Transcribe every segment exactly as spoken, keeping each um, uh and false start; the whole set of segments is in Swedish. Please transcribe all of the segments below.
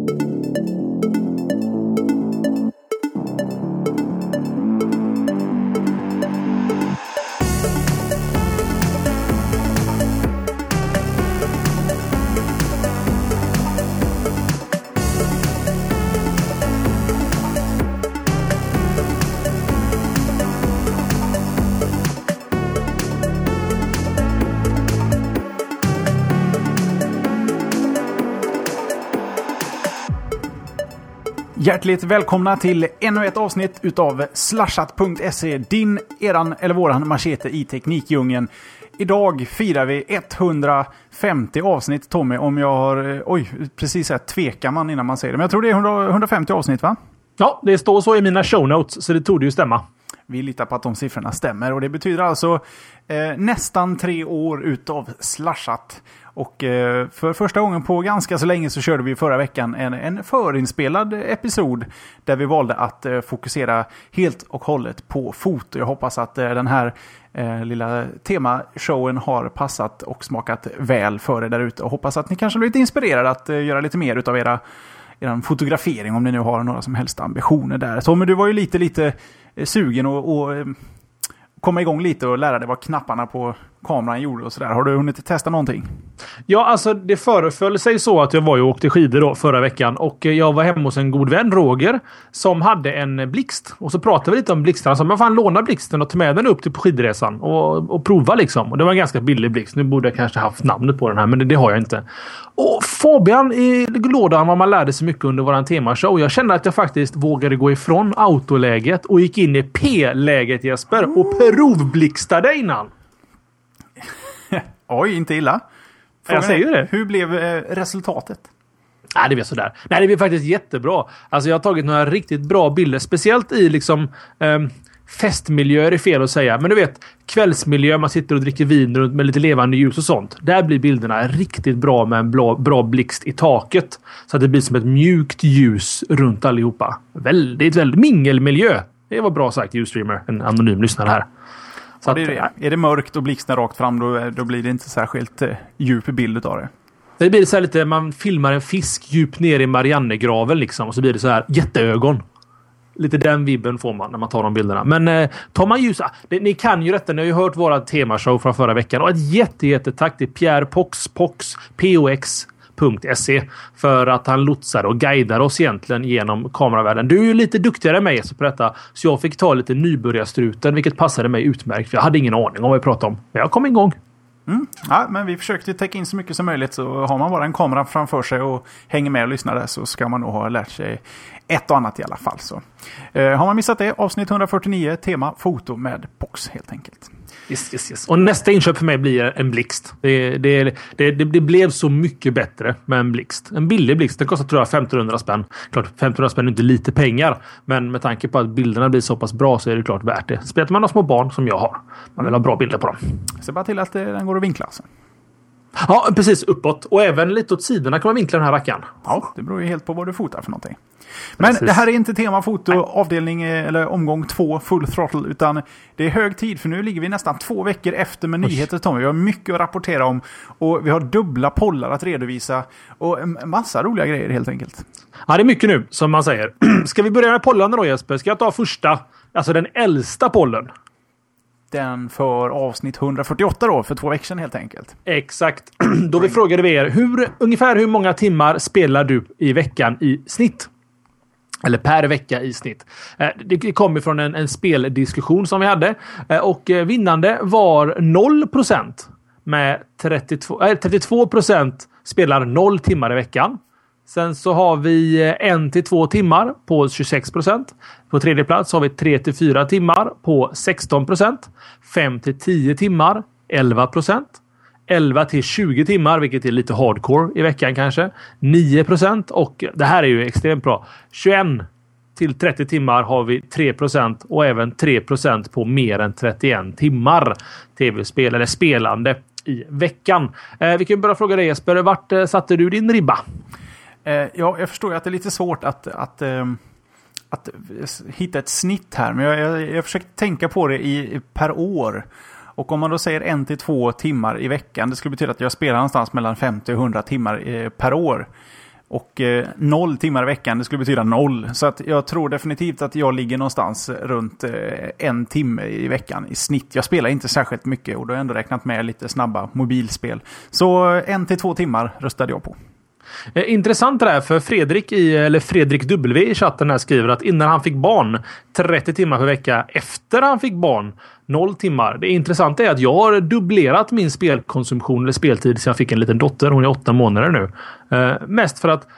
Hjärtligt välkomna till ännu ett avsnitt utav slashat punkt se, din, eran eller våran machete i teknikdjungeln. Idag firar vi etthundrafemtio avsnitt, Tommy, om jag har, oj, precis här tvekar man innan man säger det. Men jag tror det är hundra, hundrafemtio avsnitt, va? Ja, det står så i mina show notes, så det tog det ju stämma. Vi litar på att de siffrorna stämmer och det betyder alltså eh, nästan tre år utav slashat. Och eh, för första gången på ganska så länge så körde vi förra veckan en, en förinspelad episod där vi valde att eh, fokusera helt och hållet på foto. Jag hoppas att eh, den här eh, lilla temashowen har passat och smakat väl för er där ute och hoppas att ni kanske blir lite inspirerade att eh, göra lite mer utav era, era fotografering om ni nu har några som helst ambitioner där. Tommy, du var ju lite, lite eh, sugen och, och eh, komma igång lite och lära dig vad knapparna på kameran gjorde och sådär. Har du hunnit testa någonting? Ja, alltså det föreföll sig så att jag var ju och åkte skidor då förra veckan och jag var hemma hos en god vän, Roger, som hade en blixt. Och så pratade vi lite om blixtarna. Så man fan låna blixten och ta med den upp till på skidresan och, och prova liksom. Och det var en ganska billig blixt. Nu borde jag kanske haft namnet på den här, men det, det har jag inte. Och Fabian i lådan var man lärde sig mycket under våran temashow. Jag kände att jag faktiskt vågade gå ifrån autoläget och gick in i P-läget, Jesper, och provblixtade innan. Oj, inte illa. Frågan jag säger det. Hur blev eh, resultatet? Nej, det blev sådär. Nej, det blev faktiskt jättebra. Alltså jag har tagit några riktigt bra bilder. Speciellt i liksom eh, festmiljöer är fel att säga. Men du vet, kvällsmiljö, man sitter och dricker vin runt med lite levande ljus och sånt. Där blir bilderna riktigt bra med en bra, bra blixt i taket. Så att det blir som ett mjukt ljus runt allihopa. Väldigt, väldigt mingelmiljö. Det var bra sagt, Ustreamer, en anonym lyssnare här. Så ja, det är, det. Är det mörkt och blixten rakt fram, då, då blir det inte särskilt eh, djup bild av det. Det blir så här lite, man filmar en fisk djupt ner i Mariannegraven liksom, och så blir det så här jätteögon. Lite den vibben får man när man tar de bilderna. Men eh, tar man ljus, det, ni kan ju detta, ni har ju hört våra temashow från förra veckan. Och ett jätte, jätte tack till Pierre Pox, Pox, P O X punkt se för att han lotsar och guidar oss egentligen genom kameravärlden. Du är ju lite duktigare än mig på detta, så jag fick ta lite nybörjarstruten, vilket passade mig utmärkt, för jag hade ingen aning om vad jag pratade om. Men jag kom igång. Mm. Ja, men vi försökte täcka in så mycket som möjligt, så har man bara en kamera framför sig och hänger med och lyssnar där, så ska man nog ha lärt sig ett och annat i alla fall. Så. Eh, har man missat det, avsnitt hundrafyrtionio, tema foto med Pox helt enkelt. Yes, yes, yes. Och nästa inköp för mig blir en blixt. Det, det, det, det, det blev så mycket bättre med en blixt. En billig blixt, den kostar tror jag femtonhundra spänn. Klart, femtonhundra spänn är inte lite pengar, men med tanke på att bilderna blir så pass bra så är det klart värt det. Spelar man har små barn som jag har, man vill ha bra bilder på dem. Se bara till att den går att vinkla. Så. Ja, precis, uppåt. Och även lite åt sidorna kan man vinkla den här rackaren. Ja, det beror ju helt på vad du fotar för någonting. Men precis. Det här är inte temafoto, Nej. avdelning eller omgång två, full throttle, utan det är hög tid, för nu ligger vi nästan två veckor efter med nyheter, Tommy. Vi har mycket att rapportera om och vi har dubbla pollar att redovisa och en massa roliga grejer helt enkelt. Ja, det är mycket nu, som man säger. Ska vi börja med pollarna då, Jesper? Ska jag ta första, alltså den äldsta pollen? Den för avsnitt hundrafyrtioåtta då, för två veckor sedan helt enkelt. Exakt. Då vi frågade vi er, hur, ungefär hur många timmar spelar du i veckan i snitt? Eller per vecka i snitt. Det kom ifrån en, en speldiskussion som vi hade. Och vinnande var noll procent. Med trettiotvå, äh, trettiotvå procent spelar noll timmar i veckan. Sen så har vi en till två timmar på tjugosex procent. På tredje plats har vi tre till fyra timmar på sexton procent. fem till tio timmar elva procent. elva till tjugo timmar, vilket är lite hardcore i veckan kanske, nio procent. Och det här är ju extremt bra. tjugoett till trettio timmar har vi tre procent och även tre procent på mer än trettioen timmar tv-spel eller spelande i veckan. Eh, vi kan börja fråga dig, Jesper, vart eh, satte du din ribba? Eh, ja, jag förstår ju att det är lite svårt att, att, eh, att hitta ett snitt här, men jag, jag, jag försökte tänka på det i, per år. Och om man då säger en till två timmar i veckan, det skulle betyda att jag spelar någonstans mellan femtio och hundra timmar eh, per år. Och eh, noll timmar i veckan, det skulle betyda noll. Så att jag tror definitivt att jag ligger någonstans runt eh, en timme i veckan i snitt. Jag spelar inte särskilt mycket och då har jag ändå räknat med lite snabba mobilspel. Så en till två timmar röstade jag på. Intressant det där, för Fredrik i, eller Fredrik W i chatten här skriver att innan han fick barn trettio timmar per vecka, efter han fick barn noll timmar. Det intressanta är att jag har dubblerat min spelkonsumtion eller speltid så jag fick en liten dotter. Hon är åtta månader nu. Uh, mest för att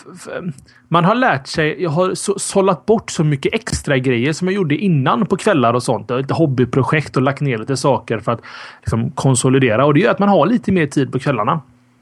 man har lärt sig, jag har så, sållat bort så mycket extra grejer som jag gjorde innan på kvällar och sånt. Ett hobbyprojekt och lagt ner lite saker för att liksom, konsolidera. Och det gör att man har lite mer tid på kvällarna.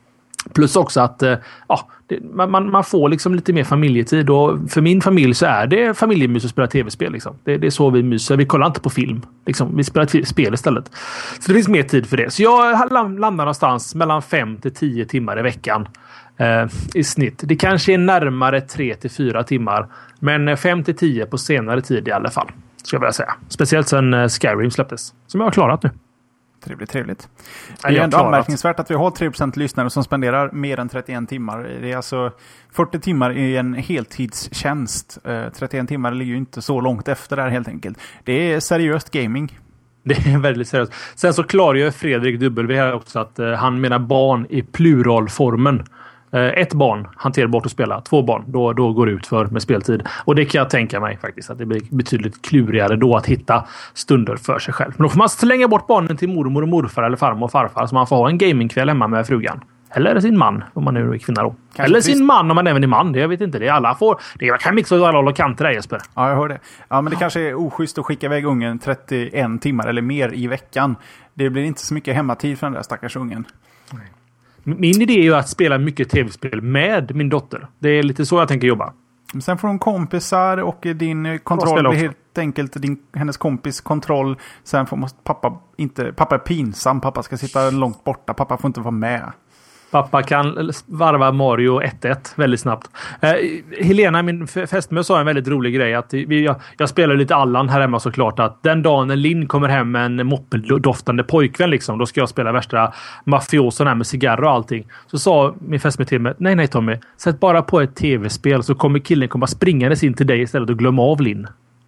Plus också att ja, det, man, man får liksom lite mer familjetid. Och för min familj så är det familjemys att spela tv-spel. Liksom. Det, det är så vi myser. Vi kollar inte på film. Liksom. Vi spelar spel istället. Så det finns mer tid för det. Så jag landar någonstans mellan fem till tio timmar i veckan eh, i snitt. Det kanske är närmare tre till fyra timmar. Men fem till tio på senare tid i alla fall. Ska jag vilja säga. Speciellt sen Skyrim släpptes. Som jag har klarat nu. Trevligt, trevligt. Det är ändå anmärkningsvärt att vi har tre procent lyssnare som spenderar mer än trettioen timmar. Det är alltså fyrtio timmar i en heltidstjänst. trettioen timmar ligger ju inte så långt efter där helt enkelt. Det är seriöst gaming. Det är väldigt seriöst. Sen så klargör Fredrik W här också att uh, han menar barn i pluralformen. Ett barn hanterbart att spela, två barn, då, då går det ut för med speltid. Och det kan jag tänka mig faktiskt, att det blir betydligt klurigare då att hitta stunder för sig själv. Men då får man slänga bort barnen till mormor och morfar eller farmor och farfar, så man får ha en gamingkväll hemma med frugan. Eller sin man, om man nu är kvinna då. Kanske eller sin man om man även är man, det jag vet inte. Det är alla får, det är, kan mixa alla håll och kanter där, Jesper. Ja, jag hör det. Ja, men det kanske är oschysst att skicka iväg ungen trettioen timmar eller mer i veckan. Det blir inte så mycket hemmatid för den där stackars ungen. Nej. Min idé är ju att spela mycket tv-spel med min dotter. Det är lite så jag tänker jobba. Sen får hon kompisar och din kontroll blir helt enkelt din, hennes kompis kontroll. Sen får måste pappa inte, pappa är pinsam, pappa ska sitta långt borta, pappa får inte vara med. Pappa kan varva Mario ett ett väldigt snabbt. Eh, Helena, min fästmö, sa en väldigt rolig grej. Att vi, jag, jag spelar lite Allan här hemma såklart. Att den dagen när Linn kommer hem med en moppedoftande pojkvän liksom, då ska jag spela värsta mafiosen här med cigarr och allting. Så sa min fästmö till mig, nej nej Tommy, sätt bara på ett tv-spel så kommer killen komma springandes in till dig istället och glömma av Linn.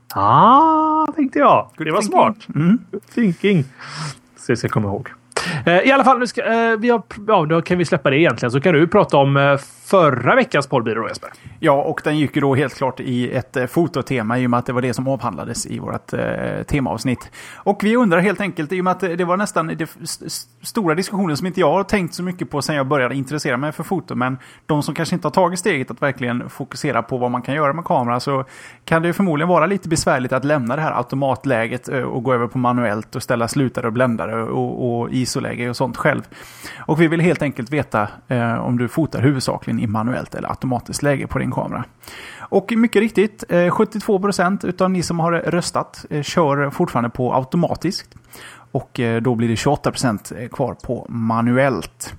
Ah, tänkte jag. Det var smart. Mm. Thinking. Så jag ska komma ihåg. I alla fall, nu ska, eh, vi har, ja, då kan vi släppa det egentligen. Så kan du prata om eh, förra veckans poddbyrå då, Jesper. Ja, och den gick ju då helt klart i ett eh, fototema i och med att det var det som avhandlades i vårt eh, temaavsnitt. Och vi undrar helt enkelt, i och med att det var nästan det st- stora diskussioner som inte jag har tänkt så mycket på sen jag började intressera mig för foto, men de som kanske inte har tagit steget att verkligen fokusera på vad man kan göra med kamera, så kan det förmodligen vara lite besvärligt att lämna det här automatläget eh, och gå över på manuellt och ställa slutare och bländare och, och isoläge och sånt själv. Och vi vill helt enkelt veta eh, om du fotar huvudsakligen i manuellt eller automatiskt läge på din kamera. Och mycket riktigt, eh, sjuttiotvå procent utav ni som har röstat eh, kör fortfarande på automatiskt. Och eh, då blir det tjugoåtta procent kvar på manuellt.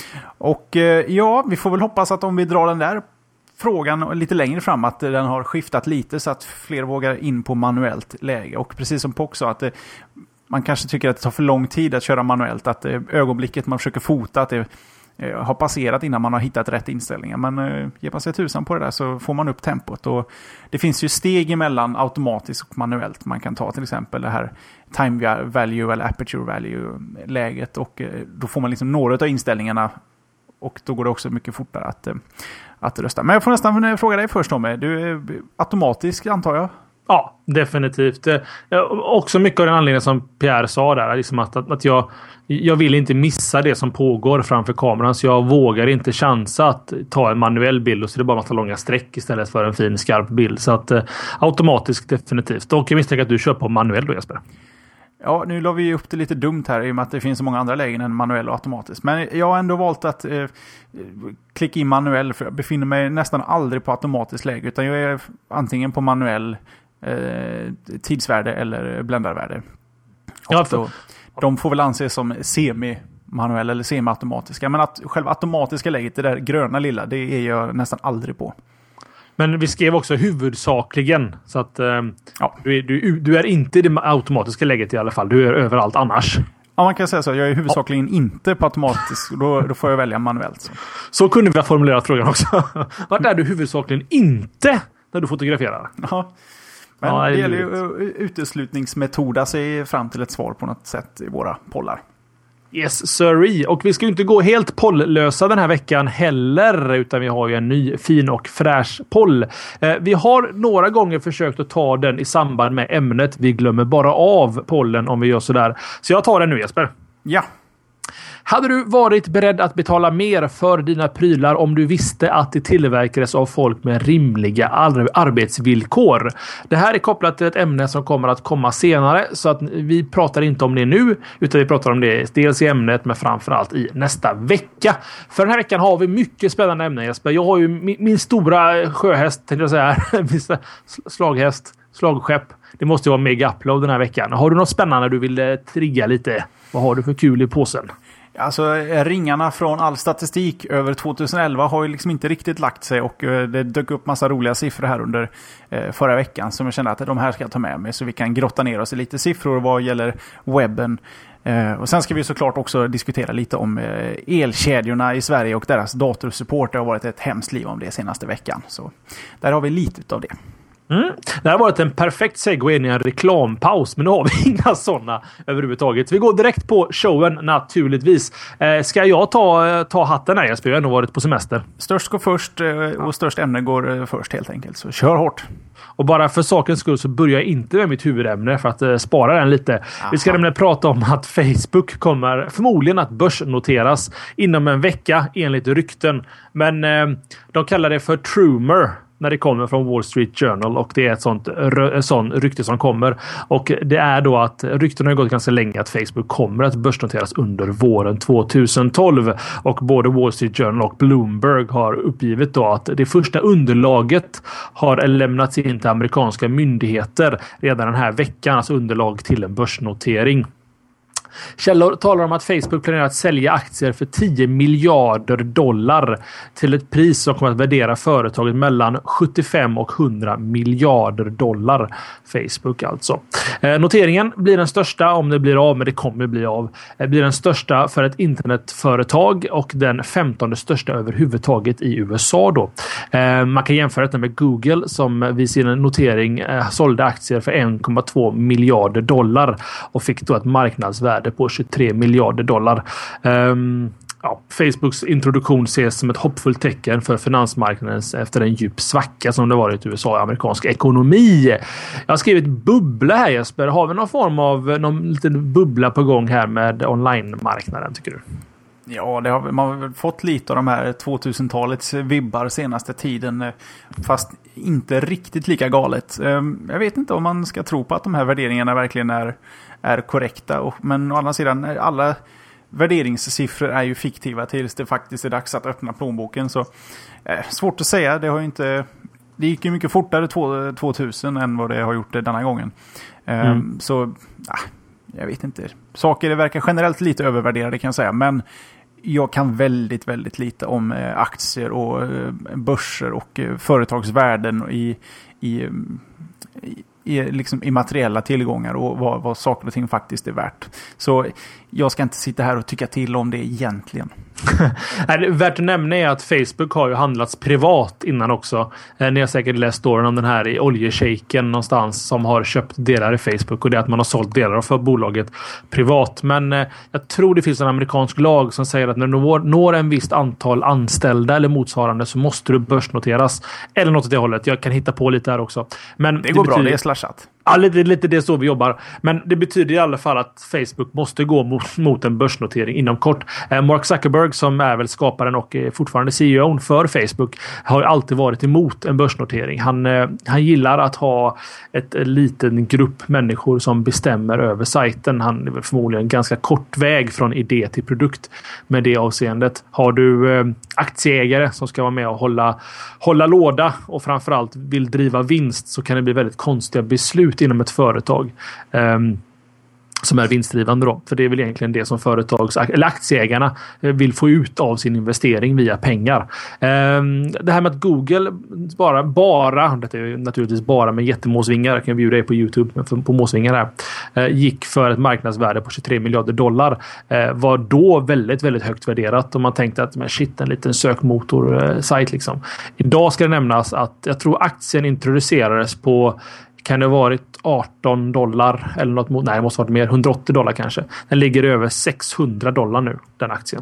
Och eh, ja, vi får väl hoppas att om vi drar den där frågan lite längre fram att den har skiftat lite så att fler vågar in på manuellt läge. Och precis som Pock sa, att det, man kanske tycker att det tar för lång tid att köra manuellt, att eh, ögonblicket man försöker fota att det eh, har passerat innan man har hittat rätt inställningar. Men eh, ger man sig tusan på det där så får man upp tempot. Och det finns ju steg emellan automatiskt och manuellt. Man kan ta till exempel det här time value eller aperture value läget, och eh, då får man liksom några av inställningarna, och då går det också mycket fortare att, eh, att rösta. Men jag får nästan fråga dig först om det. Du är automatisk, antar jag? Ja, definitivt. Också mycket av den anledningen som Pierre sa där, liksom att, att jag, jag vill inte missa det som pågår framför kameran, så jag vågar inte chansa att ta en manuell bild och så det är bara massa långa streck istället för en fin skarp bild. Så att eh, automatiskt definitivt. Och jag misstänker att du kör på manuell då, Jesper. Ja, nu la vi upp det lite dumt här i och med att det finns så många andra lägen än manuell och automatisk. Men jag har ändå valt att eh, klicka in manuell, för jag befinner mig nästan aldrig på automatisk läge, utan jag är antingen på manuell eh, tidsvärde eller bländarvärde. Ja, för... då, de får väl anses som semi-manuell eller semi-automatiska. Men att själva automatiska läget, det där gröna lilla, det är jag nästan aldrig på. Men vi skrev också huvudsakligen, så att eh, ja, du, är, du, du är inte i det automatiska läget i alla fall. Du är överallt annars. Ja, man kan säga så. Jag är huvudsakligen ja. inte på automatisk. Då, då får jag välja manuellt. Så, så kunde vi ha formulerat frågan också. Vart är du huvudsakligen inte när du fotograferar? Ja. Men ja, det, det gäller ju uteslutningsmetoda sig fram till ett svar på något sätt i våra pollar. Yes, sir. Och vi ska ju inte gå helt polllösa den här veckan heller, utan vi har ju en ny fin och fräsch poll. Eh, vi har några gånger försökt att ta den i samband med ämnet. Vi glömmer bara av pollen om vi gör sådär. Så jag tar den nu, Jesper. Ja. Hade du varit beredd att betala mer för dina prylar om du visste att det tillverkades av folk med rimliga ar- arbetsvillkor? Det här är kopplat till ett ämne som kommer att komma senare, så att vi pratar inte om det nu, utan vi pratar om det dels i ämnet men framförallt i nästa vecka. För den här veckan har vi mycket spännande ämnen, Jesper. Jag har ju min, min stora sjöhäst, tänkte jag säga, min slaghäst, slagskepp. Det måste ju vara mega upload den här veckan. Har du något spännande du vill trigga lite? Vad har du för kul i påsen? Alltså ringarna från all statistik över tjugoelva har ju liksom inte riktigt lagt sig, och det dök upp massa roliga siffror här under eh, förra veckan som jag kände att de här ska jag ta med mig, så vi kan grotta ner oss i lite siffror vad gäller webben. Eh, och sen ska vi såklart också diskutera lite om eh, elkedjorna i Sverige och deras datorsupport. Det har varit ett hemskt liv om det senaste veckan, så där har vi lite av det. Mm. Det har varit en perfekt segway in i en reklampaus, men nu har vi inga sådana överhuvudtaget. Vi går direkt på showen naturligtvis. Eh, ska jag ta, ta hatten här, Jesper? Jag har nog varit på semester. Störst går först eh, och störst ämne går eh, först helt enkelt, så kör hårt. Och bara för sakens skull så börjar jag inte med mitt huvudämne för att eh, spara den lite. Aha. Vi ska nämligen prata om att Facebook kommer förmodligen att börsnoteras inom en vecka enligt rykten. Men eh, de kallar det för Trumer när det kommer från Wall Street Journal, och det är ett sånt, ett sånt rykte som kommer. Och det är då att rykten har gått ganska länge att Facebook kommer att börsnoteras under våren tjugotolv, och både Wall Street Journal och Bloomberg har uppgivit då att det första underlaget har lämnats in till amerikanska myndigheter redan den här veckan, alltså underlag till en börsnotering. Källor talar om att Facebook planerar att sälja aktier för tio miljarder dollar till ett pris som kommer att värdera företaget mellan sjuttiofem och hundra miljarder dollar. Facebook alltså. Eh, noteringen blir den största, om det blir av, men det kommer bli av, eh, blir den största för ett internetföretag och den femtonde största överhuvudtaget i U S A då. Eh, man kan jämföra det med Google som vid sin notering eh, sålde aktier för en komma två miljarder dollar och fick då ett marknadsvärde på tjugotre miljarder dollar. Um, ja, Facebooks introduktion ses som ett hoppfullt tecken för finansmarknaden efter en djup svacka som det varit i U S A och amerikansk ekonomi. Jag har skrivit bubbla här, Jesper. Har vi någon form av någon liten bubbla på gång här med online-marknaden, tycker du? Ja, det har, man har väl fått lite av de här tvåtusentalets vibbar senaste tiden, fast inte riktigt lika galet. Jag vet inte om man ska tro på att de här värderingarna verkligen är, är korrekta, och, men å andra sidan, alla värderingssiffror är ju fiktiva tills det faktiskt är dags att öppna plånboken, så eh, svårt att säga. Det har ju inte, det gick ju mycket fortare tvåtusen än vad det har gjort denna gången. Mm. Um, så ah, jag vet inte. Saker verkar generellt lite övervärderade, kan jag säga, men jag kan väldigt, väldigt lite om eh, aktier och eh, börser och eh, företagsvärden i, i, i, i, liksom, i materiella tillgångar och vad, vad saker och ting faktiskt är värt. Så jag ska inte sitta här och tycka till om det egentligen. Nej, värt att nämna är att Facebook har ju handlats privat innan också. Ni har säkert läst storyn om den här i oljeshejken någonstans som har köpt delar i Facebook, och det är att man har sålt delar för bolaget privat. Men eh, jag tror det finns en amerikansk lag som säger att när du når, når en visst antal anställda eller motsvarande så måste du börsnoteras. Eller något åt det hållet. Jag kan hitta på lite här också. Men det, det går betyder... bra, det är slashat. Ja, lite, lite det är så vi jobbar. Men det betyder i alla fall att Facebook måste gå mot, mot en börsnotering inom kort. Eh, Mark Zuckerberg, som är väl skaparen och är fortfarande C E O för Facebook, har alltid varit emot en börsnotering. Han, eh, han gillar att ha ett, en liten grupp människor som bestämmer över sajten. Han är väl förmodligen en ganska kort väg från idé till produkt med det avseendet. Har du eh, aktieägare som ska vara med och hålla, hålla låda och framförallt vill driva vinst, så kan det bli väldigt konstiga beslut inom ett företag. Um, som är vinstdrivande då. För det är väl egentligen det som företags eller aktieägarna vill få ut av sin investering via pengar. Det här med att Google bara, bara det är naturligtvis bara med jättemåsvingar, jag kan bjuda dig på YouTube men på måsvingar här, gick för ett marknadsvärde på tjugotre miljarder dollar, var då väldigt, väldigt högt värderat och man tänkte att men shit, en liten sökmotor-sajt liksom. Idag ska det nämnas att jag tror aktien introducerades på, kan det ha varit arton dollar eller något mot, nej det måste ha varit mer, hundraåttio dollar kanske. Den ligger över sexhundra dollar nu, den aktien.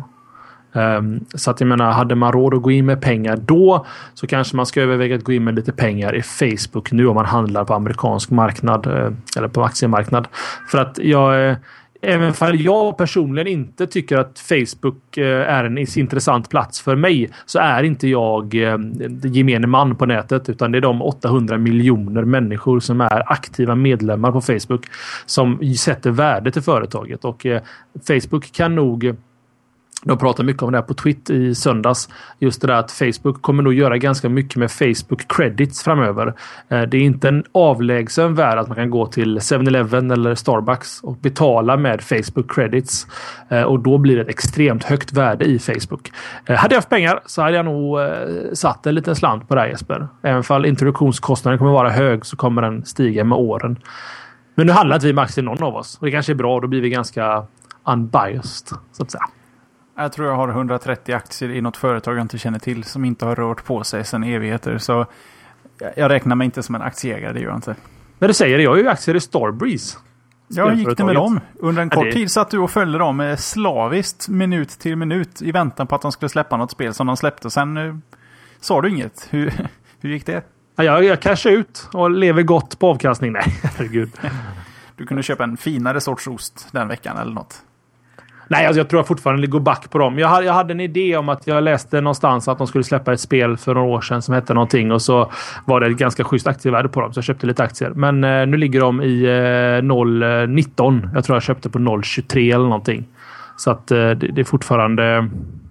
Um, så att jag menar, hade man råd att gå in med pengar då, så kanske man ska överväga att gå in med lite pengar i Facebook nu om man handlar på amerikansk marknad uh, eller på aktiemarknad. För att jag uh, även om jag personligen inte tycker att Facebook är en intressant plats för mig, så är inte jag gemene man på nätet, utan det är de åttahundra miljoner människor som är aktiva medlemmar på Facebook som sätter värde till företaget. Och Facebook kan nog, de pratar mycket om det här på Twitter i söndags, just det där att Facebook kommer nog göra ganska mycket med Facebook credits framöver. Det är inte en avlägsen värld att man kan gå till seven eleven eller Starbucks och betala med Facebook credits, och då blir det ett extremt högt värde i Facebook. Hade jag haft pengar så hade jag nog satt en liten slant på det här, Jesper. Även om introduktionskostnaden kommer vara hög så kommer den stiga med åren. Men nu handlar inte vi med aktier någon av oss, och det kanske är bra, då blir vi ganska unbiased så att säga. Jag tror jag har hundratrettio aktier i något företag jag inte känner till som inte har rört på sig sedan evigheter. Så jag räknar mig inte som en aktieägare, det gör jag inte. Men du säger det, jag har ju aktier i Starbreeze. Ja, gick det med dem? Under en kort ja, det... tid satt du och följde dem slaviskt minut till minut i väntan på att de skulle släppa något spel som de släppte. Sen uh, sa du inget. Hur, hur gick det? Ja, jag, jag cashade ut och lever gott på avkastning. Nej, herregud. Du kunde köpa en finare sorts ost den veckan eller något. Nej, alltså jag tror jag fortfarande går back på dem. Jag hade, jag hade en idé om att jag läste någonstans att de skulle släppa ett spel för några år sedan som hette någonting, och så var det ett ganska schysst aktievärde på dem, så jag köpte lite aktier. Men eh, nu ligger de i eh, noll komma nitton. Jag tror jag köpte på noll komma tjugotre eller någonting. Så att eh, det, det är fortfarande...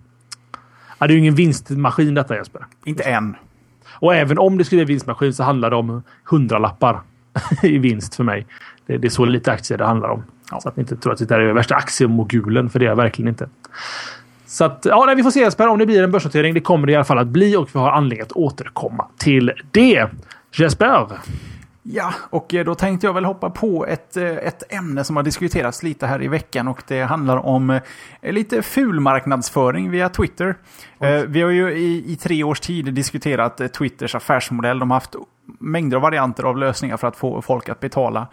Ja, det är ju ingen vinstmaskin detta, Jesper. Inte än. Och även om det skulle bli vinstmaskin så handlar det om hundralappar i vinst för mig. Det, det är så lite aktier det handlar om. Ja. Så att ni inte tror att det där är värsta aktiemogulen, för det är jag verkligen inte. Så att, ja, nej, vi får se, Jesper, om det blir en börsnotering. Det kommer det i alla fall att bli, och vi har anledning att återkomma till det. Jesper? Ja, och då tänkte jag väl hoppa på ett, ett ämne som har diskuterats lite här i veckan, och det handlar om lite fulmarknadsföring via Twitter. Mm. Vi har ju i, i tre års tid diskuterat Twitters affärsmodell. De har haft mängder av varianter av lösningar för att få folk att betala.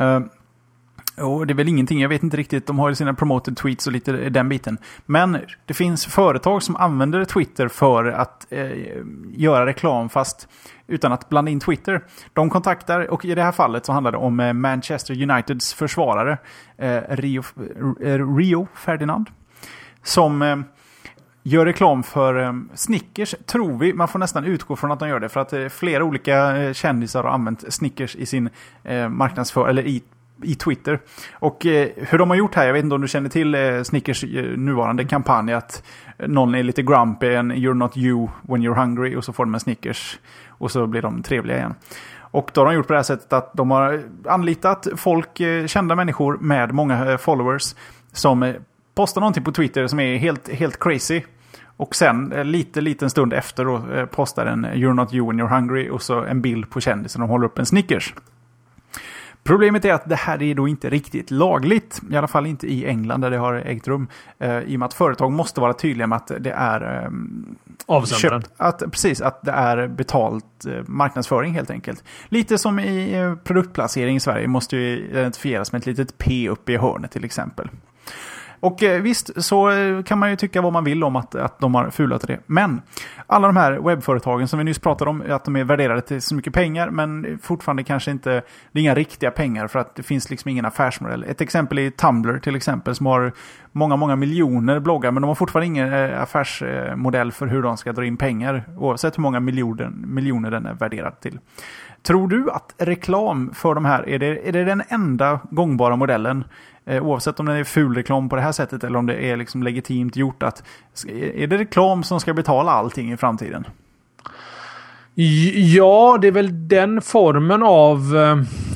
Och det är väl ingenting, jag vet inte riktigt, de har ju sina promoted tweets och lite den biten. Men det finns företag som använder Twitter för att eh, göra reklam fast utan att blanda in Twitter. De kontaktar, och i det här fallet så handlar det om eh, Manchester Uniteds försvarare eh, Rio, eh, Rio Ferdinand, som eh, gör reklam för eh, Snickers, tror vi. Man får nästan utgå från att de gör det, för att eh, flera olika eh, kändisar har använt Snickers i sin eh, marknadsför, eller i i Twitter. Och eh, hur de har gjort här, jag vet inte om du känner till eh, Snickers eh, nuvarande kampanj, att någon är lite grumpy and you're not you when you're hungry, och så får de en Snickers och så blir de trevliga igen. Och då har de gjort på det här sättet att de har anlitat folk, eh, kända människor med många eh, followers, som eh, postar någonting på Twitter som är helt, helt crazy. Och sen eh, lite liten stund efter då, eh, postar en you're not you when you're hungry och så en bild på kändisen, de håller upp en Snickers. Problemet är att det här är då inte riktigt lagligt, i alla fall inte i England där det har ägt rum, eh, i och med att företag måste vara tydliga med att det är eh, köpt, att, precis, att det är betalt eh, marknadsföring helt enkelt. Lite som i eh, produktplacering i Sverige måste ju identifieras med ett litet P uppe i hörnet till exempel. Och eh, visst så eh, kan man ju tycka vad man vill om att, att de har fulat det. Men alla de här webbföretagen som vi nyss pratade om, att de är värderade till så mycket pengar, men fortfarande kanske inte, det är inga riktiga pengar för att det finns liksom ingen affärsmodell. Ett exempel är Tumblr till exempel, som har många, många miljoner bloggar, men de har fortfarande ingen eh, affärsmodell för hur de ska dra in pengar, oavsett hur många miljoner, miljoner den är värderad till. Tror du att reklam för de här, är det, är det den enda gångbara modellen? Eh, oavsett om det är ful reklam på det här sättet eller om det är liksom legitimt gjort, att är det reklam som ska betala allting i framtiden? Ja, det är väl den formen av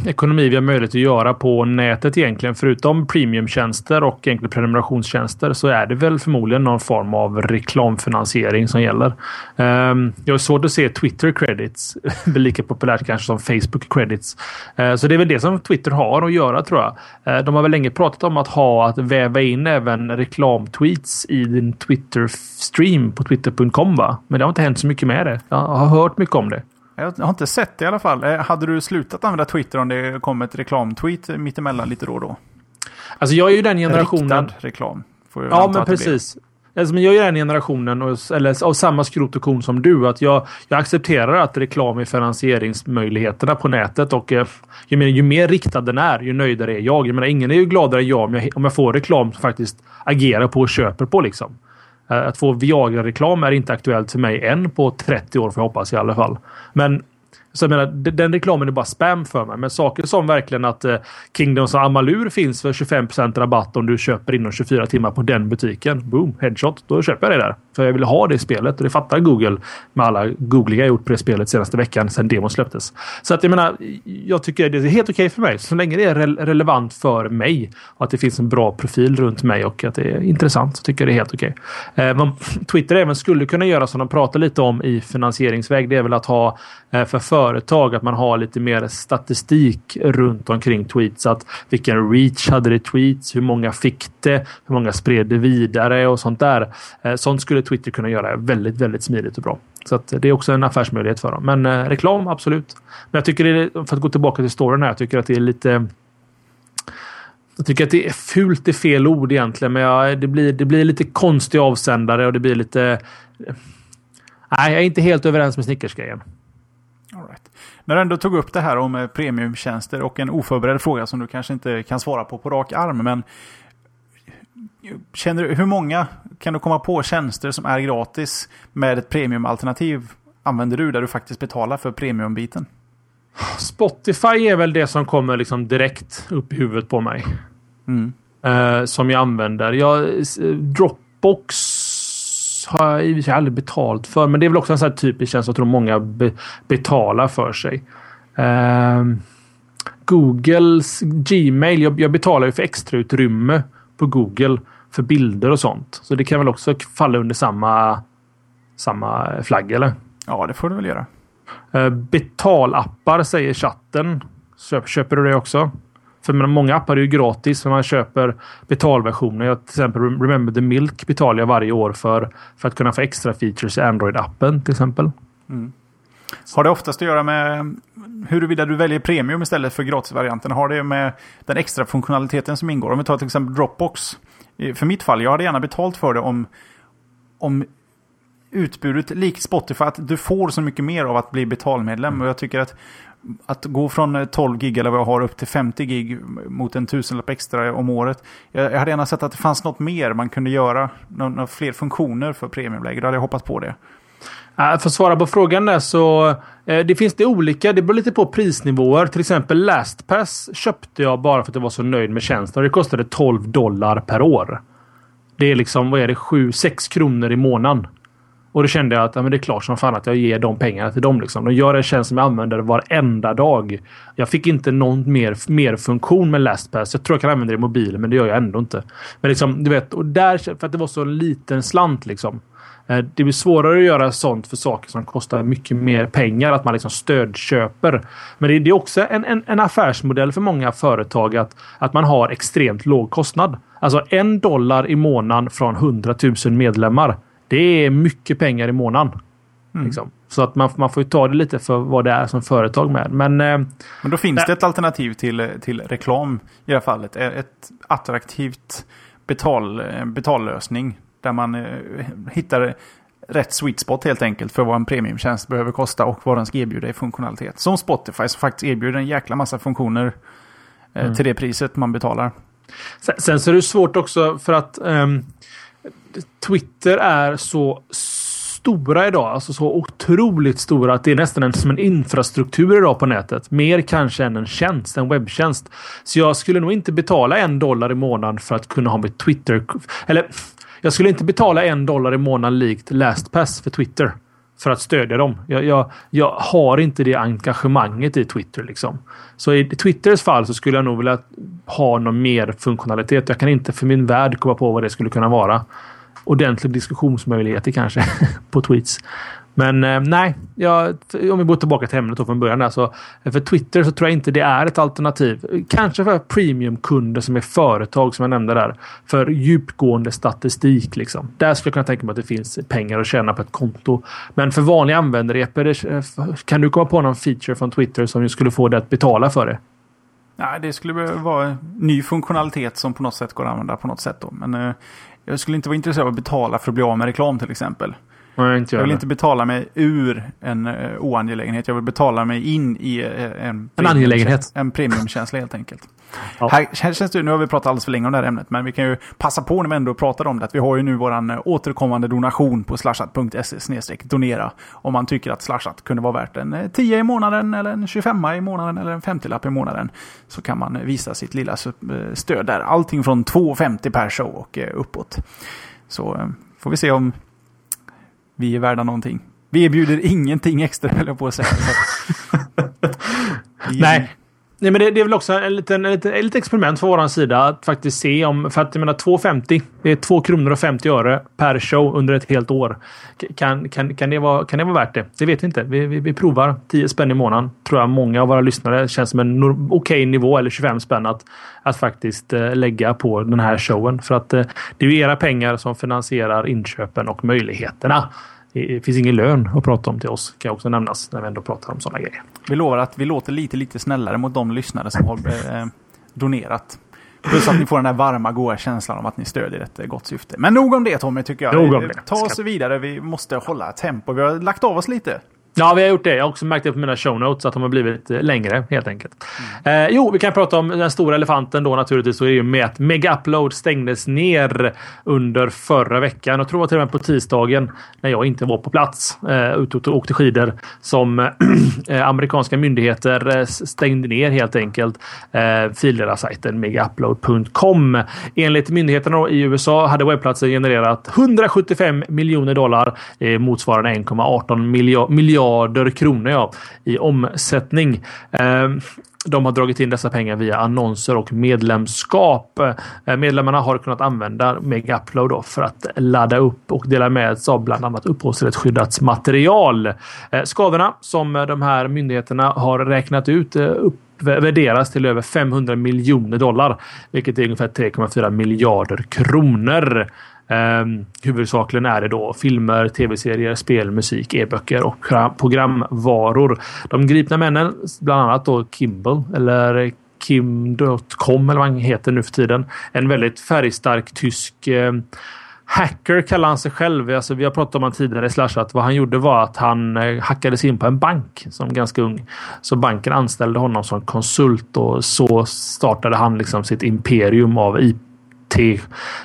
ekonomi vi har möjlighet att göra på nätet egentligen. Förutom premiumtjänster och egentligen prenumerationstjänster så är det väl förmodligen någon form av reklamfinansiering som gäller. Um, jag har svårt att se Twitter credits. Det är lika populärt kanske som Facebook credits. Uh, så det är väl det som Twitter har att göra tror jag. Uh, de har väl länge pratat om att ha att väva in även reklamtweets i din Twitter-stream på twitter punkt com va? Men det har inte hänt så mycket med det. Jag har hört mycket om det. Jag har inte sett det i alla fall. Hade du slutat använda Twitter om det kom ett reklamtweet mittemellan lite då och då? Alltså jag är ju den generationen... Riktad reklam. Får jag ja, men precis. Alltså, men jag är ju den generationen, och, eller av samma skrot och kon som du, att jag, jag accepterar att reklam är finansieringsmöjligheterna på nätet och eh, jag menar, ju mer riktad den är, ju nöjdare är jag. Jag menar, ingen är ju gladare än jag om jag, om jag får reklam som faktiskt agerar på och köper på liksom. Att få Viagra-reklam är inte aktuellt för mig än på trettio år, för jag hoppas i alla fall. Men så jag menar, den reklamen är bara spam för mig. Men saker som verkligen att eh, Kingdoms of Amalur finns för tjugofem procent rabatt om du köper inom tjugofyra timmar på den butiken. Boom, headshot. Då köper jag det där. För jag vill ha det spelet och det fattar Google med alla googliga jag gjort på det spelet senaste veckan sedan demon släpptes. Så att jag menar, jag tycker det är helt okej för mig. Så länge det är re- relevant för mig och att det finns en bra profil runt mig och att det är intressant så tycker jag det är helt okej. Eh, Twitter även skulle kunna göra som de pratar lite om i finansieringsväg. Det är väl att ha eh, för företag att man har lite mer statistik runt omkring tweets. Att vilken reach hade det tweets, hur många fick det, hur många spred det vidare och sånt där. Eh, sånt skulle Twitter kunna göra väldigt, väldigt smidigt och bra. Så att det är också en affärsmöjlighet för dem. Men eh, reklam, absolut. Men jag tycker det är, för att gå tillbaka till storyn här, jag tycker att det är lite... Jag tycker att det är fult i fel ord egentligen. Men jag, det, blir, det blir lite konstig avsändare och det blir lite... Nej, jag är inte helt överens med Snickers-grejen. All right. När du ändå tog upp det här om premiumtjänster och en oförberedd fråga som du kanske inte kan svara på på rak arm, men känner du, hur många kan du komma på tjänster som är gratis med ett premiumalternativ använder du där du faktiskt betalar för premiumbiten? Spotify är väl det som kommer liksom direkt upp i huvudet på mig. Mm. Uh, som jag använder. Jag, Dropbox har jag i och för sig aldrig betalt för, men det är väl också en sån här typisk tjänst jag tror många be- betalar för sig. Uh, Googles Gmail, jag, jag betalar ju för extra utrymme på Google för bilder och sånt. Så det kan väl också falla under samma samma flagg, eller? Ja, det får du väl göra. Uh, betalappar säger chatten. Köper, köper du det också? För många appar är ju gratis för man köper betalversioner. Jag, till exempel Remember the Milk betalar jag varje år för, för att kunna få extra features i Android-appen till exempel. Mm. Har det oftast att göra med huruvida du väljer premium istället för gratisvarianten? Har det med den extra funktionaliteten som ingår? Om vi tar till exempel Dropbox. För mitt fall, jag hade gärna betalt för det om, om utbudet likt Spotify, att du får så mycket mer av att bli betalmedlem. Mm. Och jag tycker att att gå från tolv gig eller vad jag har upp till femtio gig mot en tusenlapp extra om året. Jag, jag hade gärna sett att det fanns något mer man kunde göra. Några fler funktioner för premiumläge. Då hade jag hoppats på det. För att svara på frågan där så eh, det finns det olika, det beror lite på prisnivåer. Till exempel LastPass köpte jag bara för att jag var så nöjd med tjänsten. Och det kostade tolv dollar per år. Det är liksom, vad är det, sju sex kronor i månaden. Och då kände jag att ja, men det är klart som fan att jag ger de pengarna till dem. Liksom. De gör en tjänst som jag använder varenda dag. Jag fick inte någon mer, mer funktion med LastPass. Jag tror jag kan använda det i mobilen, men det gör jag ändå inte. Men liksom, du vet, och där, för att det var så en liten slant liksom. Det blir svårare att göra sånt för saker som kostar mycket mer pengar. Att man liksom stödköper. Men det är också en, en, en affärsmodell för många företag att, att man har extremt låg kostnad. Alltså en dollar i månaden från hundratusen medlemmar. Det är mycket pengar i månaden. Mm. Liksom. Så att man, man får ju ta det lite för vad det är som företag med. Men, eh, Men då finns nej. det ett alternativ till, till reklam i det här fallet. Ett attraktivt betal, betallösning där man eh, hittar rätt sweet spot helt enkelt för vad en premiumtjänst behöver kosta och vad den ska erbjuda i funktionalitet. Som Spotify som faktiskt erbjuder en jäkla massa funktioner eh, mm. till det priset man betalar. Sen, sen så är det svårt också för att um, Twitter är så stora idag, alltså så otroligt stora att det är nästan en, som en infrastruktur idag på nätet. Mer kanske än en tjänst, en webbtjänst. Så jag skulle nog inte betala en dollar i månaden för att kunna ha mitt Twitter. Eller jag skulle inte betala en dollar i månaden likt LastPass för Twitter. för att stödja dem. Jag, jag, jag har inte det engagemanget i Twitter liksom. Så i Twitters fall så skulle jag nog vilja ha någon mer funktionalitet. Jag kan inte för min värld komma på vad det skulle kunna vara. Ordentlig diskussionsmöjligheter kanske på tweets. Men eh, nej, jag, om vi går tillbaka till ämnet från början där, så för Twitter så tror jag inte det är ett alternativ. Kanske för premiumkunder som är företag som jag nämnde där. För djupgående statistik liksom. Där skulle jag kunna tänka mig att det finns pengar att tjäna på ett konto. Men för vanliga användare, kan du komma på någon feature från Twitter som skulle få det att betala för det? Nej, det skulle vara en ny funktionalitet som på något sätt går att använda på något sätt då. Men eh, jag skulle inte vara intresserad av att betala för att bli av med reklam till exempel. Nej, inte jag, jag vill inte betala mig ur en uh, oangelägenhet. Jag vill betala mig in i uh, en, en angelägenhet. En premiumkänsla helt enkelt. Ja. Här, här känns det, nu har vi pratat alldeles för länge om det här ämnet, men vi kan ju passa på när vi ändå pratar om det. Att vi har ju nu våran uh, återkommande donation på slashat punkt se snedstreck donera. Om man tycker att Slashat kunde vara värt en uh, tio i månaden eller en tjugofem i månaden eller en femtio-lapp i månaden. Så kan man uh, visa sitt lilla uh, stöd där. Allting från två femtio per show och uh, uppåt. Så uh, får vi se om vi är värda någonting. Vi erbjuder ingenting extra, eller på att säga. vi... Nej. Nej, men det, det är väl också en liten, en liten, ett litet experiment för våran sida att faktiskt se om, för att jag menar två femtio, det är två kronor och femtio öre per show under ett helt år. Kan, kan, kan, det, vara, kan det vara värt det? Det vet vi inte. Vi, vi, vi provar tio spänn i månaden. Tror jag många av våra lyssnare känns som en okej okay nivå, eller tjugofem spänn att, att faktiskt uh, lägga på den här showen. För att uh, det är ju era pengar som finansierar inköpen och möjligheterna. Det finns ingen lön att prata om till oss, kan också nämnas när vi ändå pratar om sådana grejer. Vi lovar att vi låter lite, lite snällare mot de lyssnare som har eh, donerat. Plus att ni får den här varma, goda känslan om att ni stödjer ett gott syfte. Men nog om det, Tommy, tycker jag. Nog om det. Ta oss vidare, vi måste hålla tempo. Vi har lagt av oss lite. Ja, vi har gjort det. Jag har också märkt det på mina show notes att de har blivit längre, helt enkelt. Mm. Eh, jo, vi kan prata om den stora elefanten då naturligtvis. Så är det ju med att Mega Upload stängdes ner under förra veckan. Jag tror det var till och med på tisdagen när jag inte var på plats. Eh, ute och åkte skidor som eh, amerikanska myndigheter stängde ner helt enkelt eh, fildelar-sajten mega upload punkt com. Enligt myndigheterna då, i U S A hade webbplatsen genererat hundrasjuttiofem miljoner dollar eh, motsvarande en komma arton miljarder kronor ja, i omsättning. Eh, de har dragit in dessa pengar via annonser och medlemskap. Eh, medlemmarna har kunnat använda Mega Upload då för att ladda upp och dela med sig av bland annat upphovsrättsskyddat material. Eh, skadorna som de här myndigheterna har räknat ut eh, upp värderas till över femhundra miljoner dollar, vilket är ungefär tre komma fyra miljarder kronor. Um, huvudsakligen är det då filmer, tv-serier, spel, musik, e-böcker och programvaror. De gripna männen, bland annat då Kimball eller Kim punkt com eller vad han heter nu för tiden. En väldigt färgstark tysk eh, hacker kallar han sig själv. Alltså, vi har pratat om han tidigare i Slashat. Vad han gjorde var att han eh, hackade sig in på en bank som ganska ung. Så banken anställde honom som konsult och så startade han liksom sitt imperium av I T.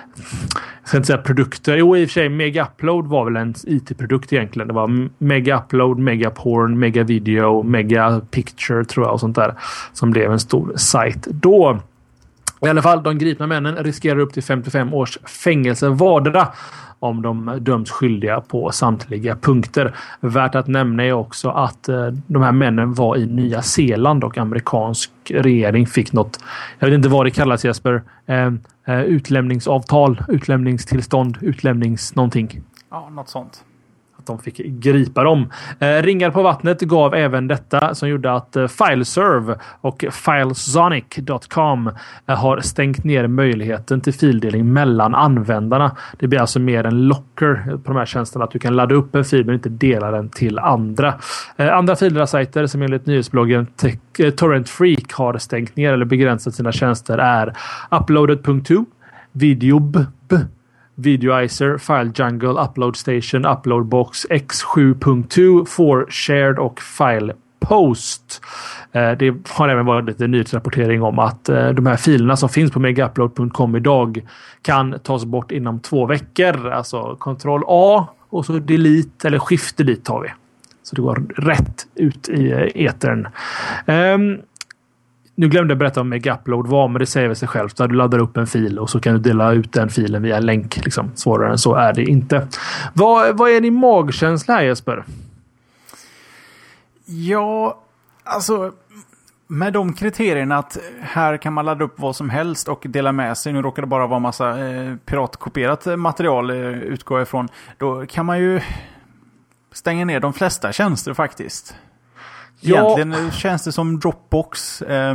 Jag ska inte säga produkter. Jo, i och för sig, Mega Upload var väl en I T-produkt egentligen. Det var Mega Upload, Mega Porn, Mega Video, Mega Picture tror jag och sånt där. Som blev en stor sajt då. I alla fall, de gripna männen riskerar upp till femtiofem års fängelse vardera om de döms skyldiga på samtliga punkter. Värt att nämna är också att eh, de här männen var i Nya Zeeland och amerikansk regering fick något, jag vet inte vad det kallas Jesper, eh, eh, utlämningsavtal, utlämningstillstånd, utlämnings någonting. Ja, något sånt. Att de fick gripa dem. Eh, ringar på vattnet gav även detta som gjorde att eh, Fileserve och filesonic punkt com eh, har stängt ner möjligheten till fildelning mellan användarna. Det blir alltså mer en locker på de här tjänsterna att du kan ladda upp en fil men inte dela den till andra. Eh, andra fildersajter som enligt nyhetsbloggen Tech, eh, Torrent Freak har stängt ner eller begränsat sina tjänster är uploaded punkt to, Videob, Videoizer, File Jungle, Upload Station, Uploadbox, X sju punkt två, four shared och File Post. Eh, det har även varit lite nyhetsrapportering om att eh, de här filerna som finns på mega upload punkt com idag kan tas bort inom två veckor. Alltså kontroll A och så delete eller shift delete tar vi. Så det går rätt ut i eh, etern. Um, nu glömde jag berätta om Megapload vad, men det säger sig självt. Så du laddar upp en fil och så kan du dela ut den filen via en länk. Liksom. Svårare än så är det inte. Vad, vad är din magkänsla här, Jesper? Ja, alltså med de kriterierna att här kan man ladda upp vad som helst och dela med sig. Nu råkar det bara vara massa eh, piratkopierat material eh, utgår ifrån. Då kan man ju stänga ner de flesta tjänster faktiskt. Egentligen ja. Känns det som Dropbox, eh,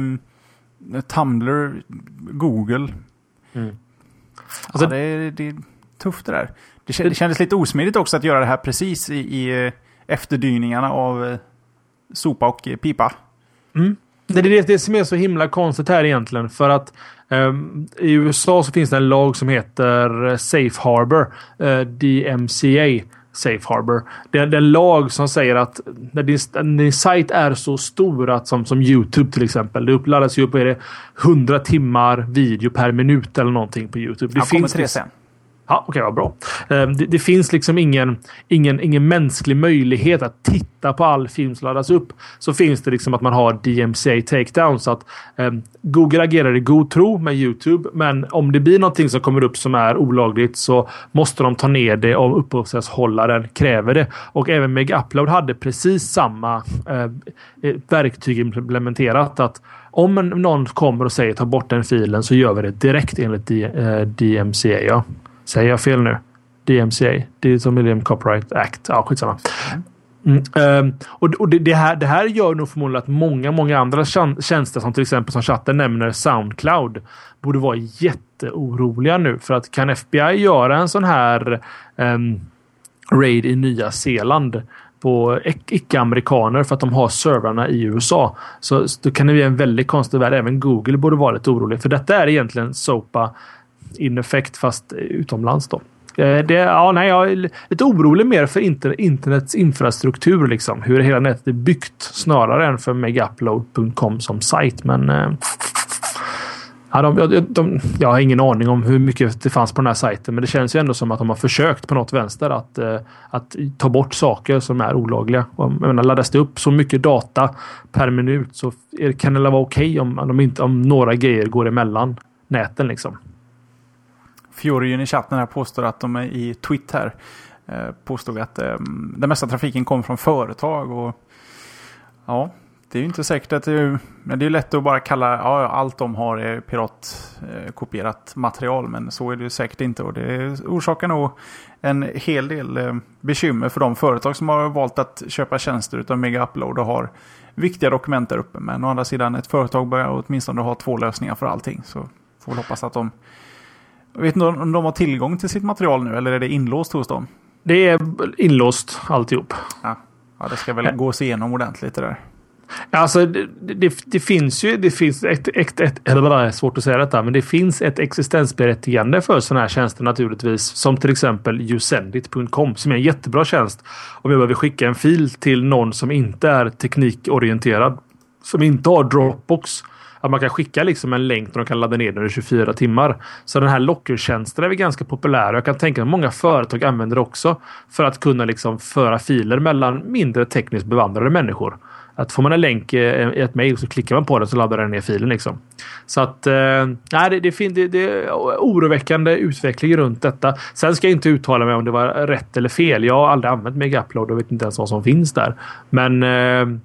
Tumblr, Google. Mm. Alltså, ja, det, är, det är tufft det där. Det, kändes, det kändes lite osmidigt också att göra det här precis i, i efterdyningarna av eh, sopa och eh, pipa. Mm. Det är det, det som är så himla konstigt här egentligen. För att um, i U S A så finns det en lag som heter Safe Harbor. Uh, D M C A Safe Harbor. Det är en lag som säger att när din, när din sajt är så stor att som, som YouTube till exempel. Det uppladdas ju upp är det hundra timmar video per minut eller någonting på YouTube. Det Jag finns kommer till det sen. Ja, okej, okay, vad bra. Det, det finns liksom ingen, ingen, ingen mänsklig möjlighet att titta på all film som laddas upp. Så finns det liksom att man har D M C A takedown. Så att eh, Google agerar i god tro med YouTube. Men om det blir någonting som kommer upp som är olagligt så måste de ta ner det om upphovsrättshållaren kräver det. Och även Megapload hade precis samma eh, verktyg implementerat. Att om någon kommer och säger ta bort den filen så gör vi det direkt enligt D M C A. Ja. Säger jag fel nu? D M C A. Digital Millennium Copyright Act. Ja, skitsamma. Mm. Um, och och det, det, här, det här gör nog förmodligen att många, många andra tjänster som till exempel som chatten nämner Soundcloud borde vara jätteoroliga nu. För att kan F B I göra en sån här um, raid i Nya Zeeland på icke-amerikaner för att de har servrarna i U S A så då kan det bli en väldigt konstig värld. Även Google borde vara lite orolig. För detta är egentligen SOPA in effekt fast utomlands då. Det, ja, nej, jag är lite orolig mer för inter, internets infrastruktur liksom. Hur hela nätet är byggt snarare än för megapload punkt com som sajt. Men eh, ja, de, de, de, jag har ingen aning om hur mycket det fanns på den här sajten men det känns ju ändå som att de har försökt på något vänster att, eh, att ta bort saker som är olagliga. Och, jag menar, laddas det upp så mycket data per minut så är, kan det vara okej okay om, om, inte, om några grejer går emellan näten liksom. Fjorgen i chatten här påstår att de är i Twitter eh, påstod att eh, den mesta trafiken kom från företag och ja, det är ju inte säkert att det är, men det är lätt att bara kalla ja, allt de har är piratkopierat eh, material men så är det ju säkert inte och det orsakar nog en hel del eh, bekymmer för de företag som har valt att köpa tjänster utav Megapload och har viktiga dokument där uppe men å andra sidan ett företag börjar åtminstone ha två lösningar för allting så får vi hoppas att de Jag vet inte om de har tillgång till sitt material nu eller är det inlåst hos dem? Det är inlåst alltihop. Ja, ja det ska väl ja. gås igenom ordentligt det där. Alltså det, det, det finns ju det finns ett, ett, ett eller vad det är svårt att säga detta men det finns ett existensberättigande för sådana här tjänster naturligtvis som till exempel yousendit punkt com som är en jättebra tjänst om vi behöver skicka en fil till någon som inte är teknikorienterad som inte har Dropbox. Att man kan skicka liksom en länk och de kan ladda ner den i tjugofyra timmar. Så den här lockertjänsten är väl ganska populär. Jag kan tänka att många företag använder det också för att kunna liksom föra filer mellan mindre tekniskt bevandrade människor. Att får man en länk i ett mejl så klickar man på den så laddar den ner filen liksom. Så att eh, nej, det, det, det, det är oroväckande utveckling runt detta. Sen ska jag inte uttala mig om det var rätt eller fel. Jag har aldrig använt Megapload och vet inte ens vad som finns där. Men eh,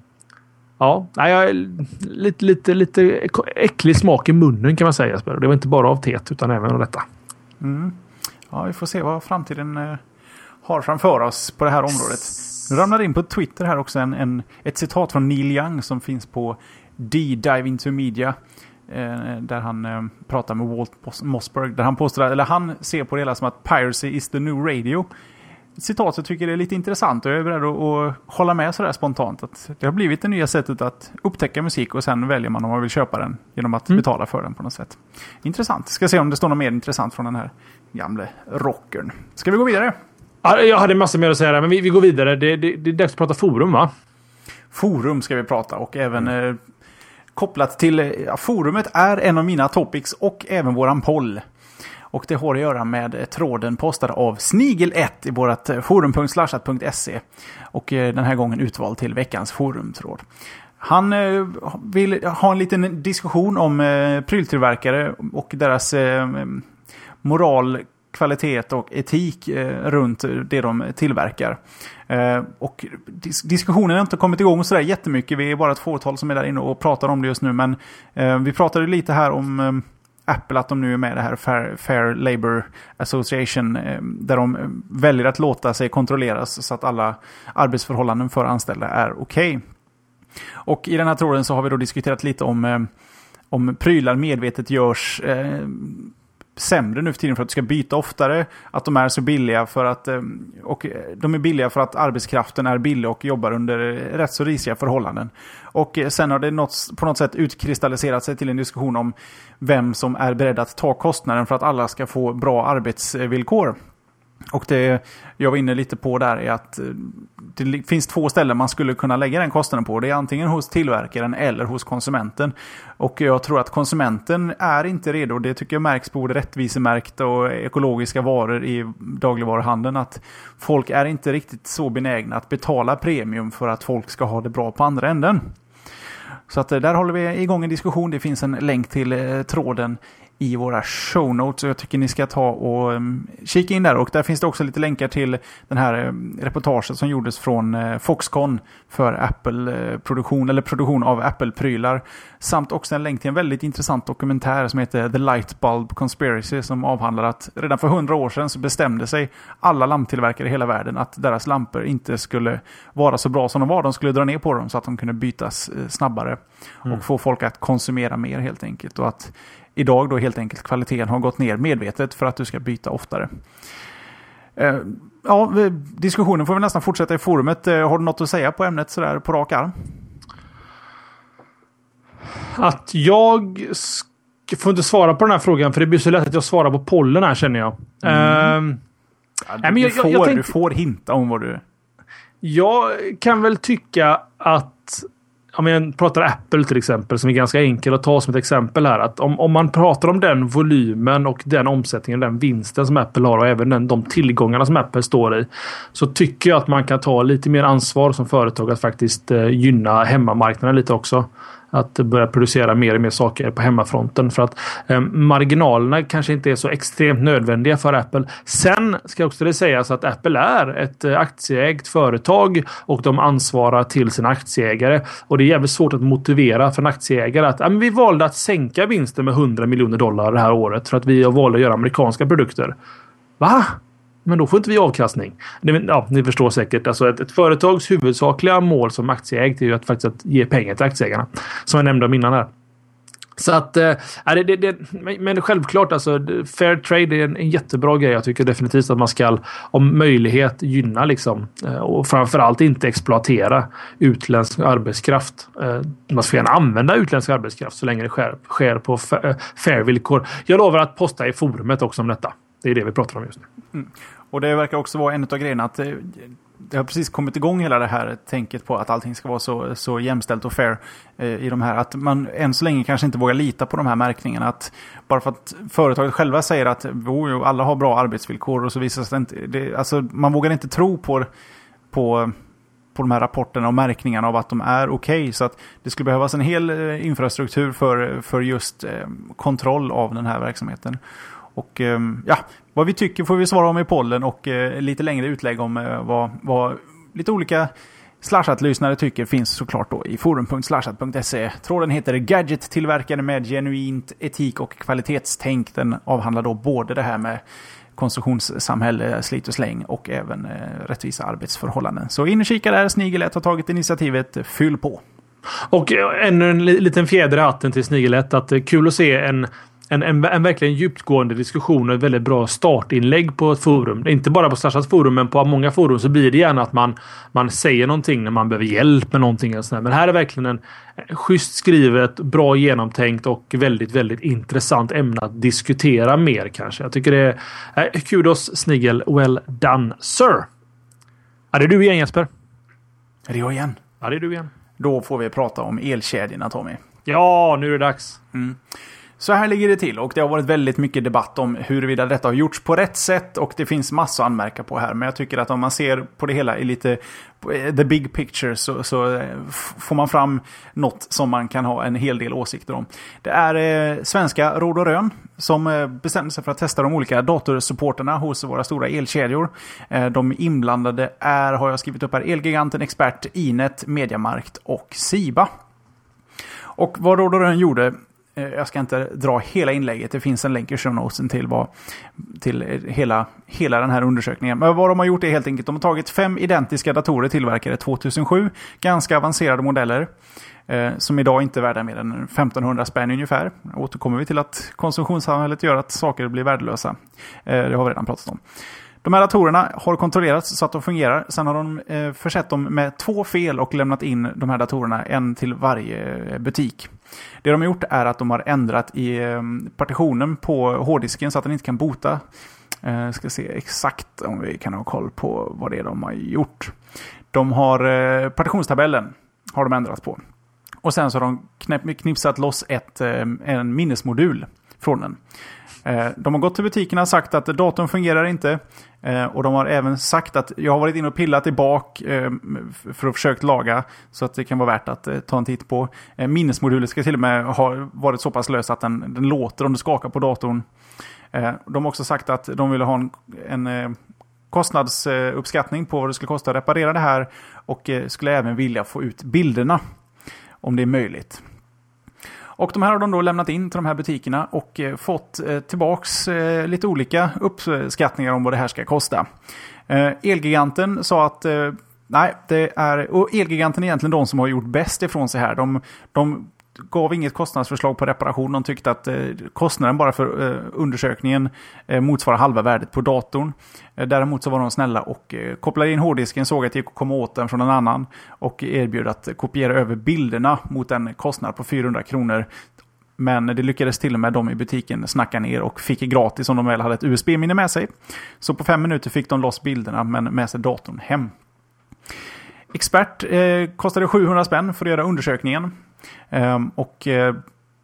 ja, jag är lite, lite, lite äcklig smak i munnen kan man säga. Det var inte bara av teet utan även av detta. Mm. Ja, vi får se vad framtiden eh, har framför oss på det här området. Nu ramlar in på Twitter här också en, en, ett citat från Neil Young som finns på D-Dive Into Media. Eh, där han eh, pratar med Walt Mossberg. Där han påstår, eller han ser på det hela som att piracy is the new radio. Citatet tycker det är lite intressant och jag är beredd att, att hålla med sådär spontant att det har blivit det nya sättet att upptäcka musik och sen väljer man om man vill köpa den genom att mm. betala för den på något sätt. Intressant. Ska se om det står något mer intressant från den här gamla rockern. Ska vi gå vidare? Ja, jag hade massor mer att säga där, men vi, vi går vidare. Det, det, det är dags att prata forum, va? Forum ska vi prata och även mm. eh, kopplat till ja, forumet är en av mina topics och även våran poll. Och det har att göra med tråden postad av Snigel ett i vårt forum punkt slashat punkt se. Och den här gången utvald till veckans forumtråd. Han eh, vill ha en liten diskussion om eh, pryltillverkare och deras eh, moral, kvalitet och etik eh, runt det de tillverkar. Eh, och dis- diskussionen har inte kommit igång så där jättemycket. Vi är bara ett fåtal som är där inne och pratar om det just nu. Men eh, vi pratade lite här om eh, Apple, att de nu är med i det här Fair, Fair Labor Association eh, där de väljer att låta sig kontrolleras så att alla arbetsförhållanden för anställda är okej. Okay. Och i den här tråden så har vi då diskuterat lite om, eh, om prylar medvetet görs eh, sämre nu för tiden för att du ska byta oftare, att de är så billiga för att och de är billiga för att arbetskraften är billig och jobbar under rätt så risiga förhållanden. Och sen har det något, på något sätt utkristalliserat sig till en diskussion om vem som är beredd att ta kostnaden för att alla ska få bra arbetsvillkor. Och det jag var inne lite på där är att det finns två ställen man skulle kunna lägga den kostnaden på. Det är antingen hos tillverkaren eller hos konsumenten. Och jag tror att konsumenten är inte redo. Det tycker jag märks på både rättvisemärkta och ekologiska varor i dagligvaruhandeln. Att folk är inte riktigt så benägna att betala premium för att folk ska ha det bra på andra änden. Så att där håller vi igång en diskussion. Det finns en länk till eh, tråden i våra show notes. Jag tycker ni ska ta och um, kika in där. Och där finns det också lite länkar till den här um, reportaget som gjordes från uh, Foxconn för Apple-produktion uh, eller produktion av Apple-prylar. Samt också en länk till en väldigt intressant dokumentär som heter The Light Bulb Conspiracy, som avhandlar att redan för hundra år sedan så bestämde sig alla lamptillverkare i hela världen att deras lampor inte skulle vara så bra som de var. De skulle dra ner på dem så att de kunde bytas uh, snabbare mm. och få folk att konsumera mer helt enkelt. Och att idag då helt enkelt kvaliteten har gått ner medvetet för att du ska byta oftare. Eh, ja, diskussionen får vi nästan fortsätta i forumet. Eh, har du något att säga på ämnet sådär på rak arm? Att jag sk- får inte svara på den här frågan, för det blir så lätt att jag svarar på pollen här, känner jag. Mm. Eh, ja, du, nej, men jag, får, jag, jag tänkte, du får hinta om vad du... Jag kan väl tycka att om jag pratar Apple till exempel, som är ganska enkel att ta som ett exempel här, att om, om man pratar om den volymen och den omsättningen, den vinsten som Apple har och även den, de tillgångarna som Apple står i, så tycker jag att man kan ta lite mer ansvar som företag att faktiskt eh, gynna hemmamarknaden lite också. Att börja producera mer och mer saker på hemmafronten, för att eh, marginalerna kanske inte är så extremt nödvändiga för Apple. Sen ska också det sägas att Apple är ett eh, aktieägt företag och de ansvarar till sina aktieägare, och det är jävligt svårt att motivera för en aktieägare att ja, men vi valde att sänka vinsten med hundra miljoner dollar det här året för att vi valde att göra amerikanska produkter. Va? Men då får inte vi avkastning. Ja, ni förstår säkert. Alltså ett, ett företags huvudsakliga mål som aktieägt är ju att faktiskt att ge pengar till aktieägarna. Som jag nämnde om innan här. Så att, äh, det, det, det, men självklart, alltså, fair trade är en, en jättebra grej. Jag tycker definitivt att man ska om möjlighet gynna liksom, och framförallt inte exploatera utländsk arbetskraft. Man ska gärna använda utländsk arbetskraft så länge det sker, sker på fair villkor. Jag lovar att posta i forumet också om detta. Det är det vi pratar om just nu. Mm. Och det verkar också vara en av grejerna att det, det har precis kommit igång hela det här tänket på att allting ska vara så, så jämställt och fair eh, i de här. Att man än så länge kanske inte vågar lita på de här märkningarna. Att bara för att företaget själva säger att oh, alla har bra arbetsvillkor och så visar det inte. Det, alltså, man vågar inte tro på, på, på de här rapporterna och märkningarna av att de är okej. Okay. Så att det skulle behövas en hel eh, infrastruktur för, för just eh, kontroll av den här verksamheten. Och ja, vad vi tycker får vi svara om i pollen och eh, lite längre utlägg om eh, vad, vad lite olika Slashat-lyssnare tycker finns såklart då i forum punkt slashat punkt se. Tråden heter Gadget-tillverkare med genuint etik och kvalitetstänk. Den avhandlar då både det här med konsumtionssamhälle, slit och släng och även eh, rättvisa arbetsförhållanden. Så in och kika där, Snigelätt har tagit initiativet, fyll på. Och ännu en liten fjäder i hatten till Snigelätt, att det är kul att se en En, en, en verkligen djupgående diskussion och ett väldigt bra startinlägg på ett forum. Inte bara på Slashats forum, men på många forum så blir det gärna att man, man säger någonting när man behöver hjälp med någonting. Och sådär. Men här är verkligen en, en schysst skrivet, bra genomtänkt och väldigt, väldigt intressant ämne att diskutera mer kanske. Jag tycker det är eh, kudos, Snigel. Well done, sir. Ja, det är du igen, Jesper. Är det jag igen? Ja, det är du igen. Då får vi prata om elkedjorna, Tommy. Ja, nu är det dags. Mm. Så här ligger det till, och det har varit väldigt mycket debatt om huruvida detta har gjorts på rätt sätt, och det finns massor att anmärka på här. Men jag tycker att om man ser på det hela i lite the big picture så, så får man fram något som man kan ha en hel del åsikter om. Det är eh, svenska Råd och Rön som eh, bestämde sig för att testa de olika datorsupporterna hos våra stora elkedjor. Eh, de inblandade är, har jag skrivit upp här, Elgiganten, Expert, Inet, Mediamarkt och Siba. Och vad Råd och Rön gjorde, jag ska inte dra hela inlägget, det finns en länk i show notesen till, vad, till hela, hela den här undersökningen. Men vad de har gjort är helt enkelt, de har tagit fem identiska datorer tillverkade två tusen sju, ganska avancerade modeller, eh, som idag inte är värda mer än femtonhundra spänn ungefär. Återkommer vi till att konsumtionssamhället gör att saker blir värdelösa. Eh, det har vi redan pratat om. De här datorerna har kontrollerats så att de fungerar. Sen har de eh, försett dem med två fel och lämnat in de här datorerna, en till varje butik. Det de har gjort är att de har ändrat i eh, partitionen på hårddisken så att den inte kan boota. Eh, ska se exakt om vi kan ha koll på vad det är de har gjort. De har eh, partitionstabellen har de ändrat på. Och sen så har de knäpp, knipsat loss ett, eh, en minnesmodul från den. De har gått till butikerna och sagt att datorn fungerar inte, och de har även sagt att jag har varit inne och pillat i bak för att försöka laga så att det kan vara värt att ta en titt på. Minnesmodulen ska till och med ha varit så pass lös att den, den låter om du skakar på datorn. De har också sagt att de vill ha en, en kostnadsuppskattning på vad det skulle kosta att reparera det här, och skulle även vilja få ut bilderna om det är möjligt. Och de här har de då lämnat in till de här butikerna och eh, fått eh, tillbaks eh, lite olika uppskattningar om vad det här ska kosta. Eh, Elgiganten sa att eh, nej, det är, och Elgiganten är egentligen de som har gjort bäst ifrån sig här. De, de gav inget kostnadsförslag på reparation. De tyckte att eh, kostnaden bara för eh, undersökningen eh, motsvarar halva värdet på datorn. Eh, däremot så var de snälla och eh, kopplade in hårddisken, såg att det gick att komma åt den från en annan och erbjöd att kopiera över bilderna mot en kostnad på fyrahundra kronor. Men det lyckades till och med de i butiken snacka ner och fick gratis om de väl hade ett U S B-minne med sig. Så på fem minuter fick de loss bilderna men med sig datorn hem. Expert eh, kostade sjuhundra spänn för att göra undersökningen. Um, och eh,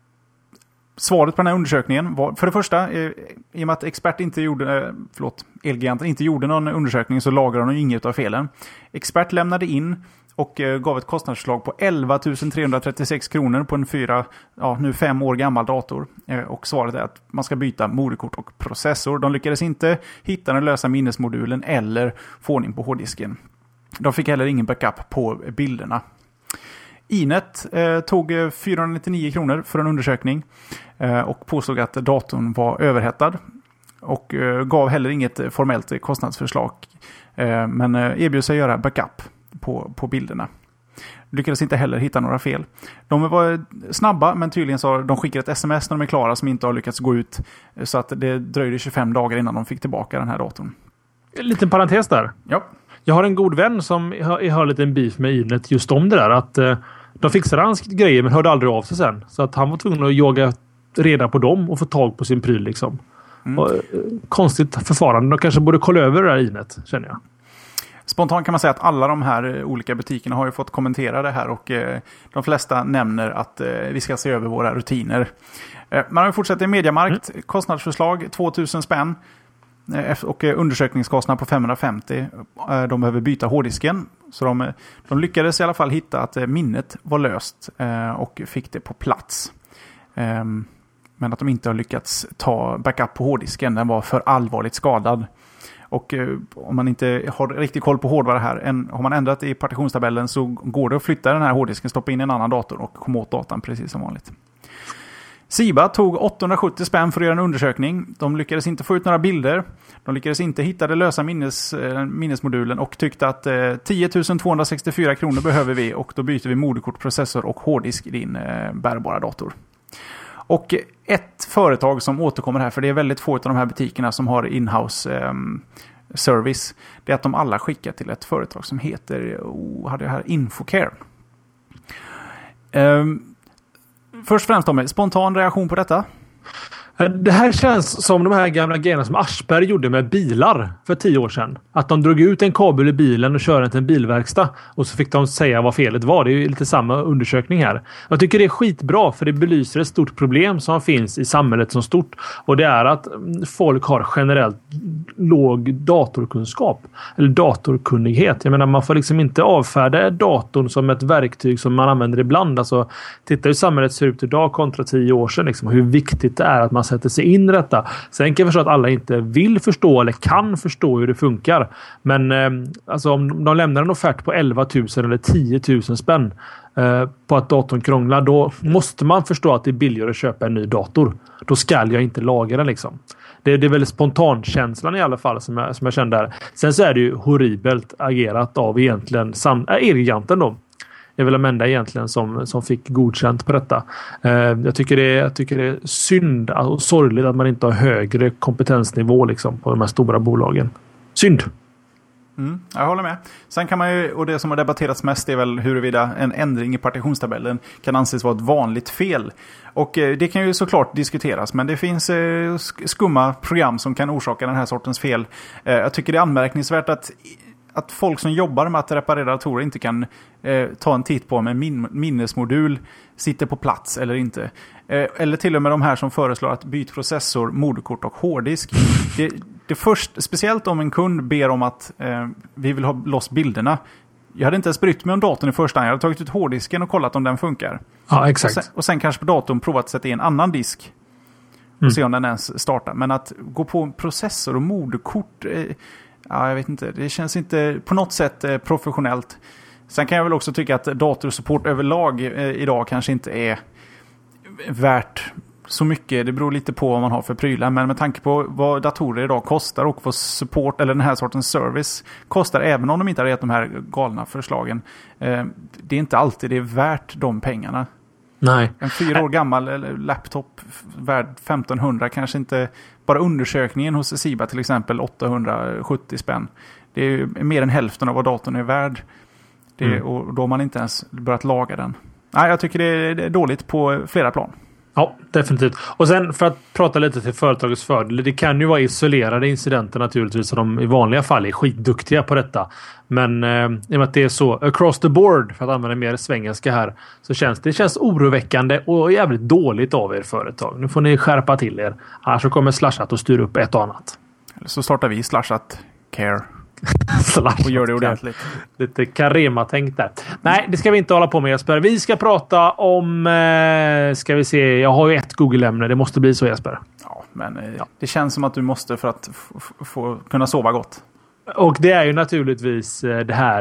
svaret på den här undersökningen var, för det första, eh, i och med att Expert inte gjorde, eh, förlåt, Elgiganten inte gjorde någon undersökning, så lagrade de inget av felen. Expert lämnade in och eh, gav ett kostnadsförslag på elva tusen trehundratrettiosex kronor på en fyra, ja, nu fem år gammal dator. Eh, och svaret är att man ska byta moderkort och processor. De lyckades inte hitta den lösa minnesmodulen eller få ordning på hårddisken. De fick heller ingen backup på bilderna. Inet eh, tog fyrahundranittionio kronor för en undersökning eh, och påstod att datorn var överhettad och eh, gav heller inget formellt kostnadsförslag, eh, men eh, erbjöd sig göra backup på, på bilderna. Lyckades inte heller hitta några fel. De var snabba, men tydligen så de skickade ett sms när de är klara som inte har lyckats gå ut, så att det dröjde tjugofem dagar innan de fick tillbaka den här datorn. En liten parentes där. Ja. Jag har en god vän som har, har lite en beef med Inet just om det där. Att eh, de fixade hans grejer men hörde aldrig av sig sen. Så att han var tvungen att jaga reda på dem och få tag på sin pryl liksom. Mm. Och, eh, konstigt förfarande. De kanske borde kolla över det där Inet, känner jag. Spontant kan man säga att alla de här olika butikerna har ju fått kommentera det här, och eh, de flesta nämner att eh, vi ska se över våra rutiner. Eh, man har fortsatt i Mediamarkt. Mm. Kostnadsförslag tvåtusen spänn. Och undersökningskostnad på femhundrafemtio. De behöver byta hårddisken. Så de, de lyckades i alla fall hitta att minnet var löst och fick det på plats. Men att de inte har lyckats ta backup på hårddisken. Den var för allvarligt skadad. Och om man inte har riktigt koll på hårdvara här, en, har man ändrat i partitionstabellen så går det att flytta den här hårddisken, stoppa in en annan dator och komma åt datan precis som vanligt. Siba tog åttahundrasjuttio spänn för att göra en undersökning. De lyckades inte få ut några bilder. De lyckades inte hitta det lösa minnes, eh, minnesmodulen och tyckte att eh, tio tusen tvåhundrasextiofyra kronor behöver vi, och då byter vi moderkort, processor och hårddisk i din eh, bärbara dator. Och ett företag som återkommer här, för det är väldigt få av de här butikerna som har in-house eh, service, det är att de alla skickar till ett företag som heter oh, hade jag här, Infocare. Um, Först och främst, Tommy, spontan reaktion på detta? Det här känns som de här gamla grejerna som Aschberg gjorde med bilar för tio år sedan. Att de drog ut en kabel i bilen och körde till en bilverkstad. Och så fick de säga vad felet var. Det är ju lite samma undersökning här. Jag tycker det är skitbra för det belyser ett stort problem som finns i samhället som stort. Och det är att folk har generellt låg datorkunskap. Eller datorkunnighet. Jag menar man får liksom inte avfärda datorn som ett verktyg som man använder ibland. Alltså titta hur samhället ser ut idag kontra tio år sedan. Liksom, hur viktigt det är att man sätter sig in i detta. Sen kan jag förstå att alla inte vill förstå eller kan förstå hur det funkar. Men eh, alltså om de lämnar en offert på elva tusen eller tio tusen spänn eh, på att datorn krånglar, då måste man förstå att det är billigare att köpa en ny dator. Då ska jag inte laga den liksom. Det, det är väl spontankänslan i alla fall som jag, som jag kände där. Sen så är det ju horribelt agerat av egentligen sam- äh, Elgiganten då. Det är väl Amanda egentligen som, som fick godkänt på detta. Eh, jag, tycker det är, jag tycker det är synd och sorgligt att man inte har högre kompetensnivå liksom, på de här stora bolagen. Synd! Mm, jag håller med. Sen kan man ju, och det som har debatterats mest är väl huruvida en ändring i partitionstabellen kan anses vara ett vanligt fel. Och eh, det kan ju såklart diskuteras, men det finns eh, skumma program som kan orsaka den här sortens fel. Eh, jag tycker det är anmärkningsvärt att att folk som jobbar med att reparera datorer inte kan eh, ta en titt på om en min- minnesmodul sitter på plats eller inte. Eh, eller till och med de här som föreslår att byta processor, moderkort och hårddisk. Det, det först, speciellt om en kund ber om att eh, vi vill ha loss bilderna. Jag hade inte ens brytt mig om datorn i första hand. Jag hade tagit ut hårddisken och kollat om den funkar. Ja, exakt. Och sen, och sen kanske på datorn provat att sätta i en annan disk. Och mm. se om den ens startar. Men att gå på en processor och moderkort... Eh, Ja, jag vet inte. Det känns inte på något sätt eh, professionellt. Sen kan jag väl också tycka att datorsupport överlag eh, idag kanske inte är värt så mycket. Det beror lite på vad man har för prylar. Men med tanke på vad datorer idag kostar och vad support eller den här sortens service kostar, även om de inte har gett de här galna förslagen. Eh, det är inte alltid det är värt de pengarna. Nej. En fyra år gammal laptop värd femtonhundra kanske inte, bara undersökningen hos Siba till exempel åttahundrasjuttio spänn. Det är mer än hälften av vad datorn är värd. Det, mm. Och då har man inte ens börjat laga den. Nej, jag tycker det är dåligt på flera plan. Ja, definitivt. Och sen för att prata lite till företagets fördel. Det kan ju vara isolerade incidenter naturligtvis. Och de i vanliga fall är skitduktiga på detta. Men eh, i och med att det är så across the board, för att använda mer svengelska här, så känns det känns oroväckande och jävligt dåligt av er företag. Nu får ni skärpa till er. Annars så kommer Slashat att styra upp ett och annat. Eller så startar vi Slashat Care. Och gör det ordentligt. Lite Carema-tänkt där. Nej, det ska vi inte hålla på med, Jesper. Vi ska prata om... Eh, ska vi se, jag har ju ett Google-ämne. Det måste bli så, Jesper. Ja, men eh, ja. Det känns som att du måste för att f- f- få kunna sova gott. Och det är ju naturligtvis det här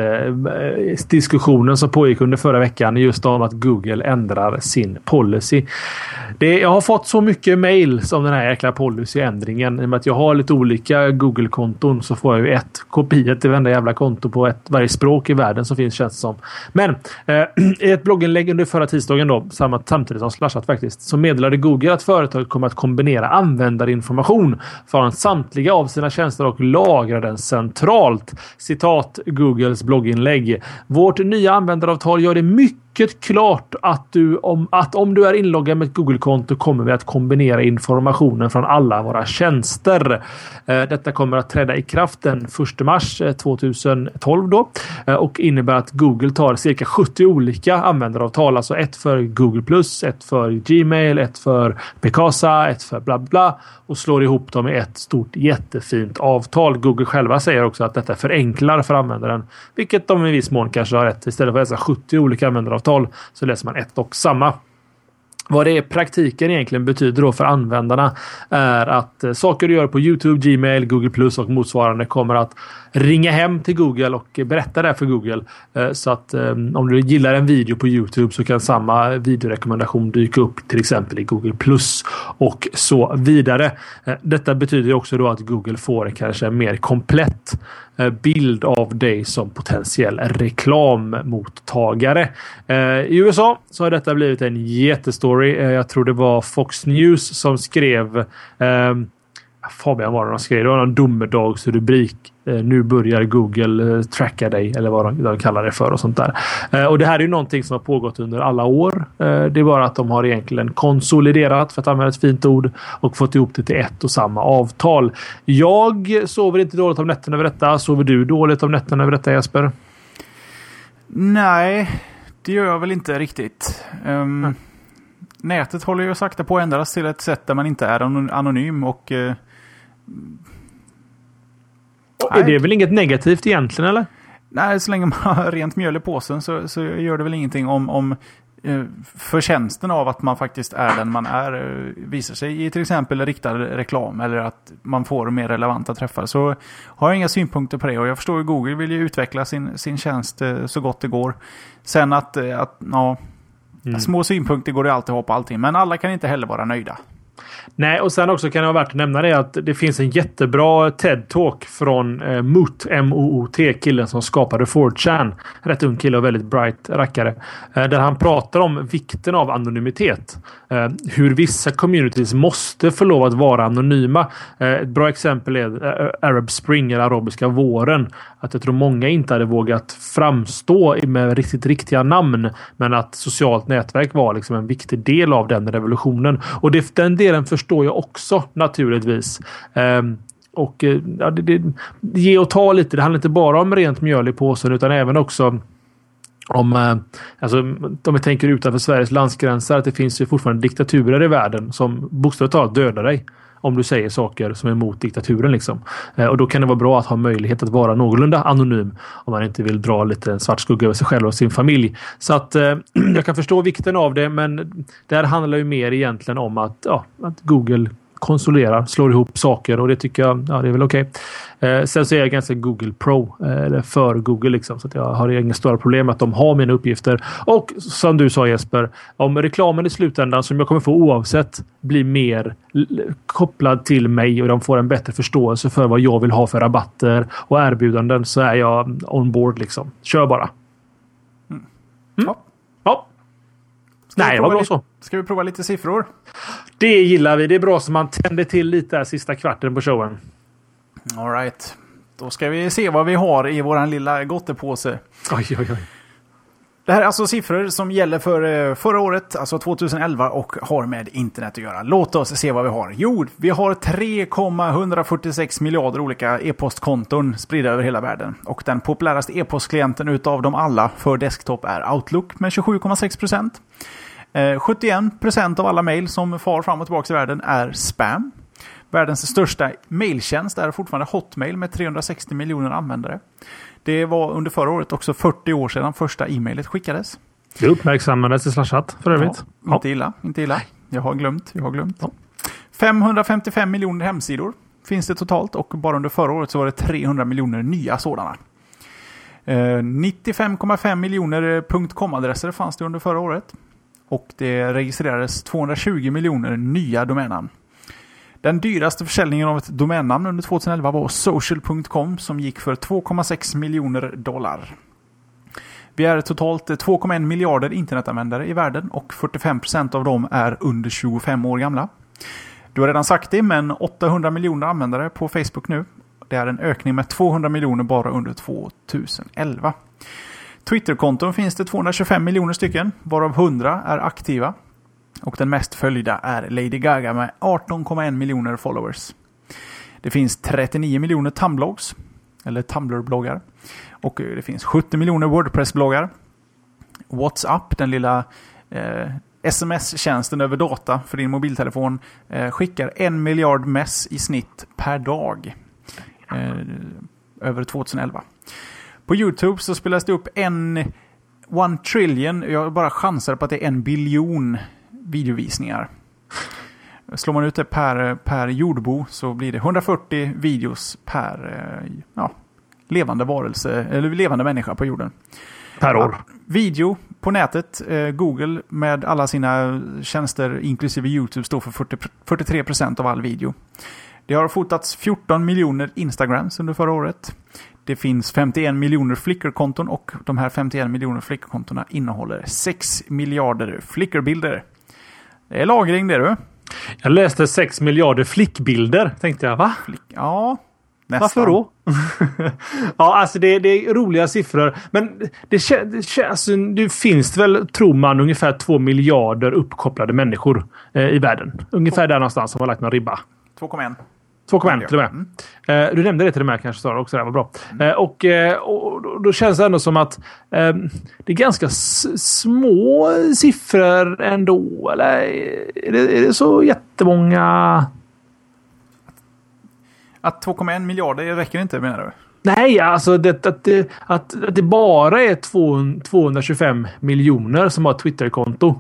jättediskussionen som pågick under förra veckan just om att Google ändrar sin policy. Det, jag har fått så mycket mail om den här jäkla policyändringen. I och med att jag har lite olika Google-konton så får jag ju ett kopia till varenda jävla konto på ett, varje språk i världen som finns, känns det som. Men eh, i ett blogginlägg under förra tisdagen då, samma, samtidigt som Slashat faktiskt, så meddelade Google att företaget kommer att kombinera användarinformation från samtliga av sina tjänster och lagra den centralt. Citat Googles blogginlägg. Vårt nya användaravtal gör det mycket klart att, du, om, att om du är inloggad med ett Google-konto kommer vi att kombinera informationen från alla våra tjänster. Eh, detta kommer att träda i kraft den första mars tjugohundratolv då, eh, och innebär att Google tar cirka sjuttio olika användaravtal, alltså ett för Google plus, ett för Gmail, ett för Picasa, ett för bla bla, och slår ihop dem i ett stort jättefint avtal. Google själva säger också att detta förenklar för användaren, vilket de i viss mån kanske har rätt. Istället för att läsa sjuttio olika användaravtal så läser man ett och samma. Vad det i praktiken egentligen betyder då för användarna är att eh, saker du gör på YouTube, Gmail, Google plus och motsvarande kommer att ringa hem till Google och berätta det för Google. Eh, så att eh, om du gillar en video på YouTube så kan samma videorekommendation dyka upp till exempel i Google plus och så vidare. Eh, detta betyder också då att Google får kanske en mer komplett bild av dig som potentiell reklammottagare. Eh, I U S A så har detta blivit en jättestory. Eh, jag tror det var Fox News som skrev... Eh, Fabian var det de skrev. Det var någon domedagsrubrik. Eh, nu börjar Google eh, tracka dig. Eller vad de, de kallar det för och sånt där. Eh, och det här är ju någonting som har pågått under alla år. Eh, det är bara att de har egentligen konsoliderat, för att använda ett fint ord, och fått ihop det till ett och samma avtal. Jag sover inte dåligt om nätterna över detta. Sover du dåligt om nätterna över detta, Jesper? Nej, det gör jag väl inte riktigt. Um, mm. Nätet håller ju sakta på att ändras till ett sätt där man inte är anonym och... Uh, är det väl inget negativt egentligen, eller? Nej, så länge man har rent mjöl i påsen så, så gör det väl ingenting om, om uh, förtjänsten av att man faktiskt är den man är uh, visar sig i till exempel riktad reklam eller att man får mer relevanta träffar. Så har jag inga synpunkter på det, och jag förstår att Google vill ju utveckla sin, sin tjänst uh, så gott det går. Sen att, uh, att ja, mm. små synpunkter går det alltid att ha på allting, men alla kan inte heller vara nöjda. Nej, och sen också kan det vara värt att nämna det att det finns en jättebra TED-talk från eh, Moot, M O O T, killen som skapade four chan. Rätt ung kille och väldigt bright rackare. Eh, där han pratar om vikten av anonymitet. Eh, hur vissa communities måste få lov att vara anonyma. Eh, ett bra exempel är eh, Arab Spring, eller arabiska våren. Att jag tror många inte hade vågat framstå med riktigt riktiga namn, men att socialt nätverk var liksom en viktig del av den revolutionen. Och det, den delen förstår jag också naturligtvis. Um, och ja, det, det, ge och ta lite. Det handlar inte bara om rent mjöl i påsen, utan även också om, eh, alltså, om vi tänker utanför Sveriges landsgränser, att det finns ju fortfarande diktaturer i världen som bokstavligt talat dödar dig om du säger saker som är emot diktaturen liksom. Eh, och då kan det vara bra att ha möjlighet att vara någorlunda anonym om man inte vill dra lite svart skugga över sig själv och sin familj. Så att eh, jag kan förstå vikten av det, men det här handlar ju mer egentligen om att, ja, att Google konsoliderar, slår ihop saker, och det tycker jag, ja, det är väl okej. Okay. Eh, sen så är jag ganska Google Pro, eh, eller för Google liksom, så att jag har inga stora problem med att de har mina uppgifter. Och som du sa, Jesper, om reklamen i slutändan som jag kommer få oavsett blir mer l- kopplad till mig och de får en bättre förståelse för vad jag vill ha för rabatter och erbjudanden, så är jag on board liksom. Kör bara. Mm. Mm. Ja. Ja. Nej, det var bra så. Ska vi prova lite siffror? Det gillar vi. Det är bra som man tänder till lite här sista kvarten på showen. All right. Då ska vi se vad vi har i våran lilla gottepåse. Oj, oj, oj. Det här är alltså siffror som gäller för förra året, alltså tjugoelva, och har med internet att göra. Låt oss se vad vi har. Jo, vi har tre komma ett fyra sex miljarder olika e-postkonton spridda över hela världen. Och den populäraste e-postklienten utav dem alla för desktop är Outlook med tjugosju komma sex procent. sjuttioen procent av alla mejl som far fram och tillbaka i världen är spam. Världens största mailtjänst är fortfarande Hotmail med trehundrasextio miljoner användare. Det var under förra året också fyrtio år sedan första e-mailet skickades. Det uppmärksammades i Slashat för övrigt. Ja, inte illa, inte illa. Jag har glömt, jag har glömt. Ja. femhundrafemtiofem miljoner hemsidor finns det totalt, och bara under förra året så var det trehundra miljoner nya sådana. Eh, nittiofem komma fem miljoner .com-adresser fanns det under förra året. Och det registrerades tvåhundratjugo miljoner nya domännamn. Den dyraste försäljningen av ett domännamn under tjugoelva var social punkt com som gick för två komma sex miljoner dollar. Vi är totalt två komma en miljarder internetanvändare i världen, och fyrtiofem procent av dem är under tjugofem år gamla. Du har redan sagt det, men åttahundra miljoner användare på Facebook nu. Det är en ökning med tvåhundra miljoner bara under tjugoelva. Twitterkonton finns det tvåhundratjugofem miljoner stycken, varav hundra är aktiva. Och den mest följda är Lady Gaga med arton komma en miljoner followers. Det finns trettionio miljoner Tumblrs, eller Tumblr-bloggar. Och det finns sjuttio miljoner WordPress-bloggar. WhatsApp, den lilla eh, sms-tjänsten över data för din mobiltelefon, eh, skickar en miljard mess i snitt per dag. Eh, över tjugoelva. På YouTube så spelas det upp en one trillion, jag bara chansar på att det är en biljon videovisningar. Slår man ut det per, per jordbo så blir det hundrafyrtio videos per ja, levande varelse, eller levande människa på jorden. Per år. Ja, video på nätet, eh, Google med alla sina tjänster inklusive YouTube står för fyrtio, fyrtiotre procent av all video. Det har fotats fjorton miljoner Instagrams under förra året. Det finns femtioen miljoner Flickr-konton, och de här femtioen miljoner Flickr-kontona innehåller sex miljarder Flickr-bilder. Det är lagring det, du. Jag läste sex miljarder flickbilder, tänkte jag. Va? Flick, ja, nästan. Varför då? Ja, alltså det, det är roliga siffror. Men det, det känns... Det finns väl, tror man, ungefär två miljarder uppkopplade människor eh, i världen. Ungefär där någonstans som har lagt någon ribba. två komma ett. två komma ett till och med. Mm. Eh, du nämnde det till och med kanske, Sara, också. Det var bra. Mm. Eh, och, eh, och då känns det ändå som att eh, det är ganska s- små siffror ändå. Eller är det, är det så jättemånga... Att två komma ett miljarder räcker inte, menar du? Nej, alltså det, att, det, att, att det bara är tvåhundratjugofem miljoner som har ett Twitter-konto.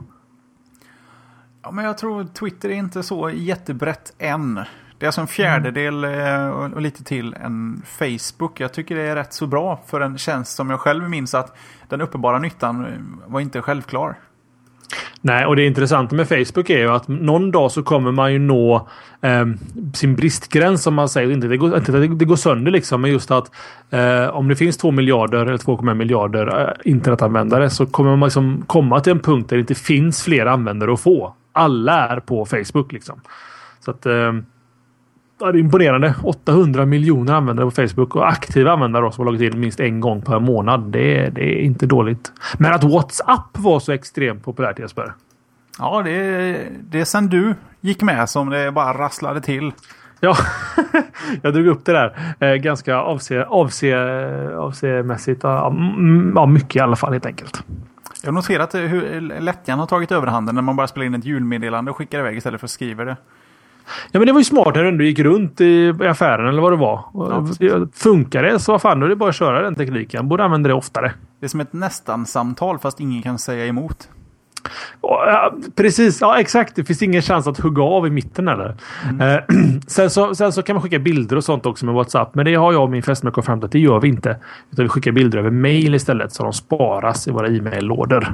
Ja, men jag tror Twitter är inte så jättebrett än. Det är alltså en fjärdedel mm. och, och lite till än Facebook. Jag tycker det är rätt så bra för en tjänst som jag själv minns att den uppenbara nyttan var inte självklar. Nej, och det intressanta med Facebook är ju att någon dag så kommer man ju nå eh, sin bristgräns, som man säger. Inte det går, inte det, det går sönder liksom, men just att eh, om det finns två miljarder eller två komma ett miljarder eh, internetanvändare, så kommer man liksom komma till en punkt där det inte finns fler användare att få. Alla är på Facebook liksom. Så att eh, det är imponerande. åttahundra miljoner användare på Facebook och aktiva användare då, som har loggat in minst en gång per månad. Det är, det är inte dåligt. Men att WhatsApp var så extremt populärt, Jesper. Ja, det är, det är sen du gick med som det bara rasslade till. Ja, jag drog upp det där. Eh, ganska avse, avse, avsemässigt. Ja, m- ja, mycket i alla fall helt enkelt. Jag har noterat hur lättjan har tagit överhanden när man bara spelar in ett julmeddelande och skickar iväg istället för att skriva det. Ja, men det var ju smart när du gick runt i affären eller vad det var. Ja, funkar det så vad fan, då är det bara att köra den tekniken. Borde använda det oftare. Det är som ett nästan-samtal fast ingen kan säga emot. Ja, precis, ja exakt. Det finns ingen chans att hugga av i mitten eller. Mm. Eh, sen, så, sen så kan man skicka bilder och sånt också med WhatsApp. Men det har jag och min fästmö kommit fram till att det gör vi inte. Utan vi skickar bilder över mail istället så de sparas i våra e-mail-lådor.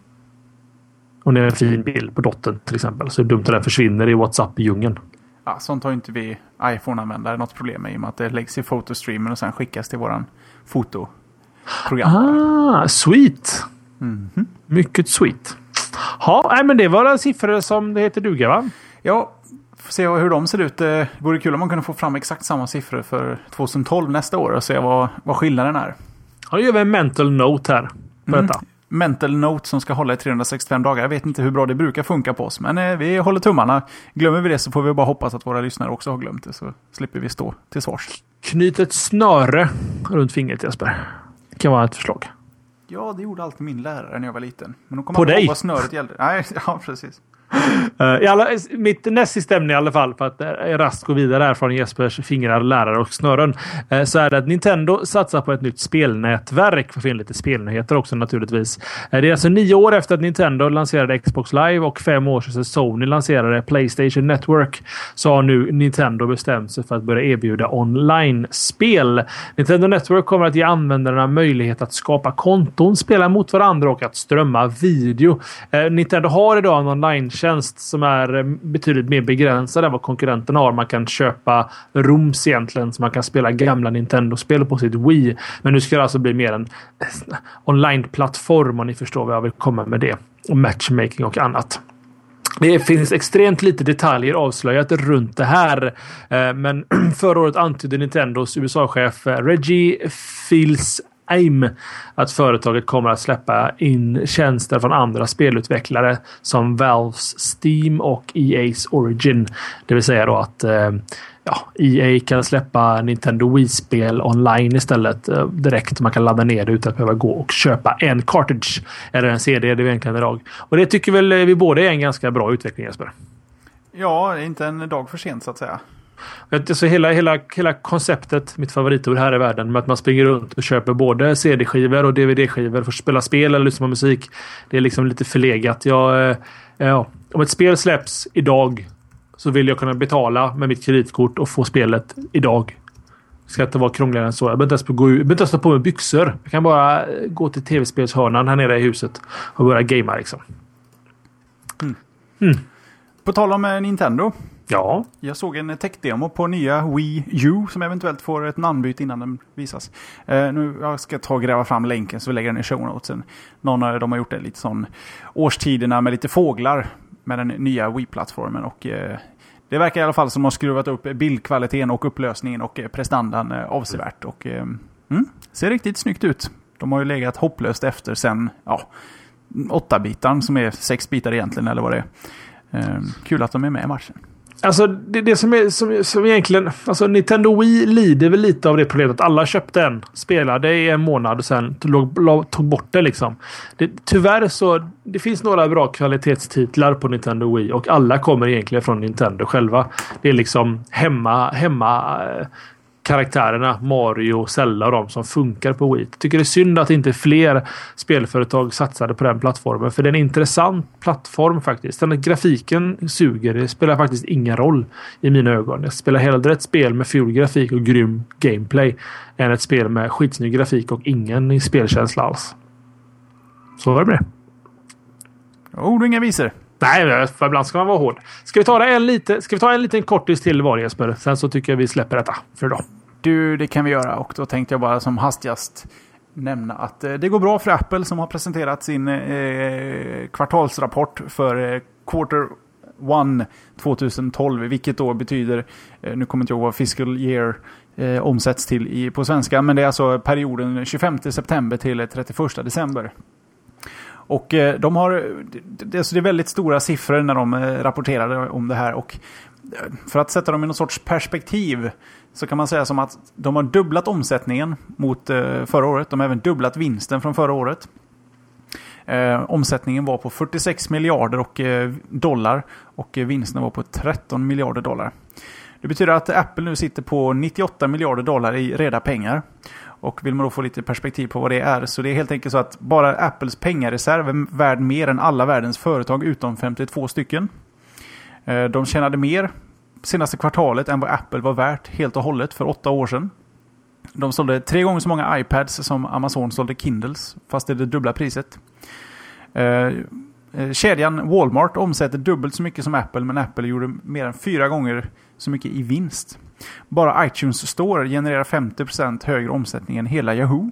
Och det är en fin bild på dottern till exempel. Så det är dumt att den försvinner i WhatsApp-djungeln. Ja, sånt har inte vi iPhone-användare något problem med i och med att det läggs i fotostreamen och sen skickas till våran fotoprogram. Ah, sweet. Mm-hmm. Mycket sweet. Ja, nej, men det var alla siffror som det heter duga, va? Ja, får se hur de ser ut. Det vore kul om man kunde få fram exakt samma siffror för tjugohundratolv nästa år och se vad, vad skillnaden är. Ja, då gör vi en mental note här på mm. detta. Mental note som ska hålla i trehundrasextiofem dagar. Jag vet inte hur bra det brukar funka på oss, men eh, vi håller tummarna. Glömmer vi det så får vi bara hoppas att våra lyssnare också har glömt det, så slipper vi stå till svars. Knyt ett snöre runt fingret, Jesper. Det kan vara ett förslag. Ja, det gjorde alltid min lärare när jag var liten. Men på dig? Vad snöret gällde. Nej, ja, precis. Uh, i alla, mitt näst sista ämne i alla fall, för att uh, rast gå vidare här från Jespers fingrar, lärare och snören, uh, så är det att Nintendo satsar på ett nytt spelnätverk för att få in lite spelnyheter också naturligtvis. Uh, det är alltså nio år efter att Nintendo lanserade Xbox Live och fem år sedan Sony lanserade PlayStation Network, så har nu Nintendo bestämt sig för att börja erbjuda online-spel. Nintendo Network kommer att ge användarna möjlighet att skapa konton, spela mot varandra och att strömma video. Uh, Nintendo har idag en online tjänst som är betydligt mer begränsad än vad konkurrenterna har. Man kan köpa rooms egentligen så man kan spela gamla Nintendo-spel på sitt Wii. Men nu ska det alltså bli mer en online-plattform, om ni förstår vad jag vill komma med det. Och matchmaking och annat. Det finns extremt lite detaljer avslöjat runt det här. Men förra året antydde Nintendos U S A-chef Reggie Fils Aim att företaget kommer att släppa in tjänster från andra spelutvecklare som Valves Steam och E A's Origin. Det vill säga då att eh, ja, E A kan släppa Nintendo Wii-spel online istället eh, direkt. Man kan ladda ner det utan att behöva gå och köpa en cartridge eller en C D. Det är egentligen idag. Och det tycker väl vi båda är en ganska bra utveckling, Jesper. Ja, det är inte en dag för sent så att säga. Så hela, hela, hela konceptet, mitt favoritord här i världen, med att man springer runt och köper både C D-skivor och D V D-skivor för att spela spel eller lyssna på musik, det är liksom lite förlegat. Jag, ja, om ett spel släpps idag så vill jag kunna betala med mitt kreditkort och få spelet idag. Det ska inte vara krångligare än så. Jag behöver inte ens gå ut, jag behöver inte ens ta på mig byxor. Jag kan bara gå till tv-spelshörnan här nere i huset och börja gamea liksom. Mm. Mm. På tal om Nintendo. Ja. Jag såg en tech-demo på nya Wii U som eventuellt får ett namnbyte innan den visas. Uh, nu jag ska ta och gräva fram länken så vi lägger den i show notesen. Någon av dem har gjort det lite sån årstiderna med lite fåglar. med den nya Wii-plattformen. Och eh, det verkar i alla fall som att de har skruvat upp bildkvaliteten och upplösningen och eh, prestandan eh, avsevärt. Och eh, mm, ser riktigt snyggt ut. De har ju legat hopplöst efter sen ja, åtta bitar som är sex bitar egentligen eller vad det är. Eh, kul att de är med i matchen. Alltså det, det som är som, som egentligen alltså Nintendo Wii lider väl lite av det problemet att alla köpte en, spelade i en månad och sen tog, tog bort det liksom. Det, tyvärr så det finns några bra kvalitetstitlar på Nintendo Wii och alla kommer egentligen från Nintendo själva. Det är liksom hemma hemma karaktärerna Mario, Zelda och de som funkar på Wii. Jag tycker det är synd att inte fler spelföretag satsade på den plattformen. För det är en intressant plattform faktiskt. Den grafiken suger. Det spelar faktiskt ingen roll i mina ögon. Jag spelar hellre ett spel med ful grafik och grym gameplay än ett spel med skitsnygg grafik och ingen spelkänsla alls. Så var det med det. Ord och inga visor. Nej, för ibland ska man vara hård. Ska vi ta det en lite, ska vi ta en liten kortis till var, Jesper? Sen så tycker jag vi släpper detta för idag. Du, det kan vi göra. Och då tänkte jag bara som hastigast nämna att eh, det går bra för Apple som har presenterat sin eh, kvartalsrapport för eh, Quarter one tjugohundratolv. Vilket då betyder, eh, nu kommer inte jag ihåg vad fiscal year eh, omsätts till i, på svenska. Men det är alltså perioden tjugofemte september till trettioförsta december. Och eh, de har, det, alltså det är väldigt stora siffror när de eh, rapporterade om det här. Och eh, för att sätta dem i någon sorts perspektiv så kan man säga som att de har dubblat omsättningen mot eh, förra året. De har även dubblat vinsten från förra året. Eh, omsättningen var på fyrtiosex miljarder och, eh, dollar och eh, vinsten var på tretton miljarder dollar. Det betyder att Apple nu sitter på nittioåtta miljarder dollar i reda pengar. Och vill man då få lite perspektiv på vad det är så det är helt enkelt så att bara Apples pengareserv är värd mer än alla världens företag utom femtiotvå stycken. De tjänade mer senaste kvartalet än vad Apple var värt helt och hållet för åtta år sedan. De sålde tre gånger så många iPads som Amazon sålde Kindles fast det är det dubbla priset. Kedjan Walmart omsätter dubbelt så mycket som Apple men Apple gjorde mer än fyra gånger så mycket i vinst. Bara iTunes Store genererar femtio procent högre omsättning än hela Yahoo.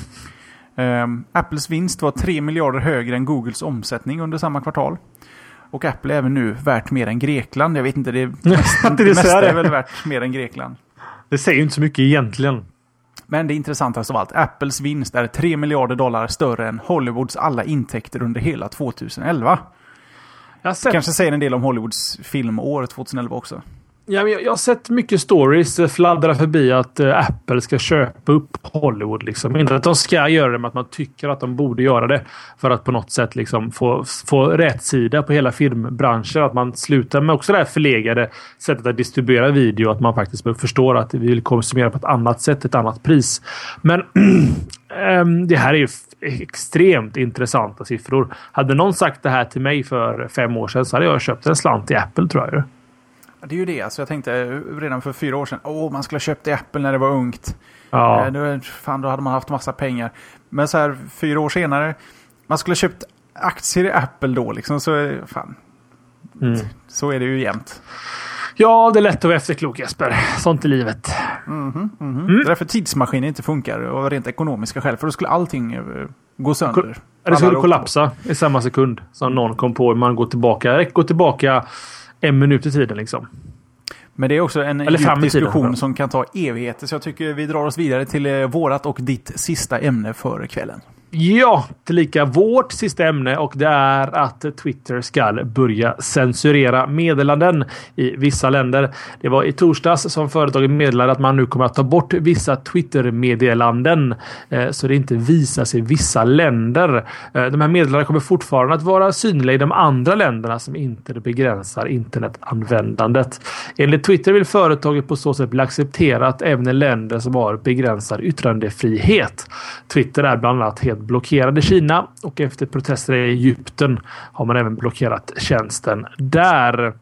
Um, Apples vinst var tre miljarder högre än Googles omsättning under samma kvartal. Och Apple är även nu värt mer än Grekland. Jag vet inte, det, är mest, det, det mesta är väl värt mer än Grekland. Det säger ju inte så mycket egentligen. Men det intressanta av allt, Apples vinst är tre miljarder dollar större än Hollywoods alla intäkter under hela tjugoelva. Jag sett... Kanske säger en del om Hollywoods filmår tjugoelva också. Ja, men jag, jag har sett mycket stories fladdra förbi att uh, Apple ska köpa upp Hollywood. Liksom. Inte att de ska göra det, men att man tycker att de borde göra det. För att på något sätt liksom, få, få rätt sida på hela filmbranschen. Att man slutar med också det här förlegade sättet att distribuera video. Att man faktiskt förstår att vi vill konsumera på ett annat sätt, ett annat pris. Men um, det här är ju extremt intressanta siffror. Hade någon sagt det här till mig för fem år sedan så hade jag köpt en slant i Apple, tror jag. Det är ju det. Alltså jag tänkte redan för fyra år sedan, åh, man skulle ha köpt i Apple när det var ungt. Ja. Eh, då, fan, då hade man haft massa pengar. Men så här fyra år senare, man skulle ha köpt aktier i Apple då. Liksom, så, fan. Mm. Så är det ju jämt. Ja, det är lätt att vara efterklok, Jesper. Sånt i livet. Mm-hmm, mm-hmm. Mm. Det är därför tidsmaskinen inte funkar av rent ekonomiska skäl. För då skulle allting uh, gå sönder. Det skulle kollapsa i samma sekund som någon kom på. Man går tillbaka, går tillbaka en minut i tiden liksom. Men det är också en djup diskussion tiden, som kan ta evigheter. Så jag tycker vi drar oss vidare till eh, vårat och ditt sista ämne för kvällen. Ja, tillika vårt sista ämne, och det är att Twitter ska börja censurera meddelanden i vissa länder. Det var i torsdags som företaget meddelade att man nu kommer att ta bort vissa Twitter-meddelanden eh, så det inte visas i vissa länder. Eh, de här meddelandena kommer fortfarande att vara synliga i de andra länderna som inte begränsar internetanvändandet. Enligt Twitter vill företaget på så sätt bli accepterat även i länder som har begränsad yttrandefrihet. Twitter är bland annat helt blockerade Kina, och efter protester i Egypten har man även blockerat tjänsten där.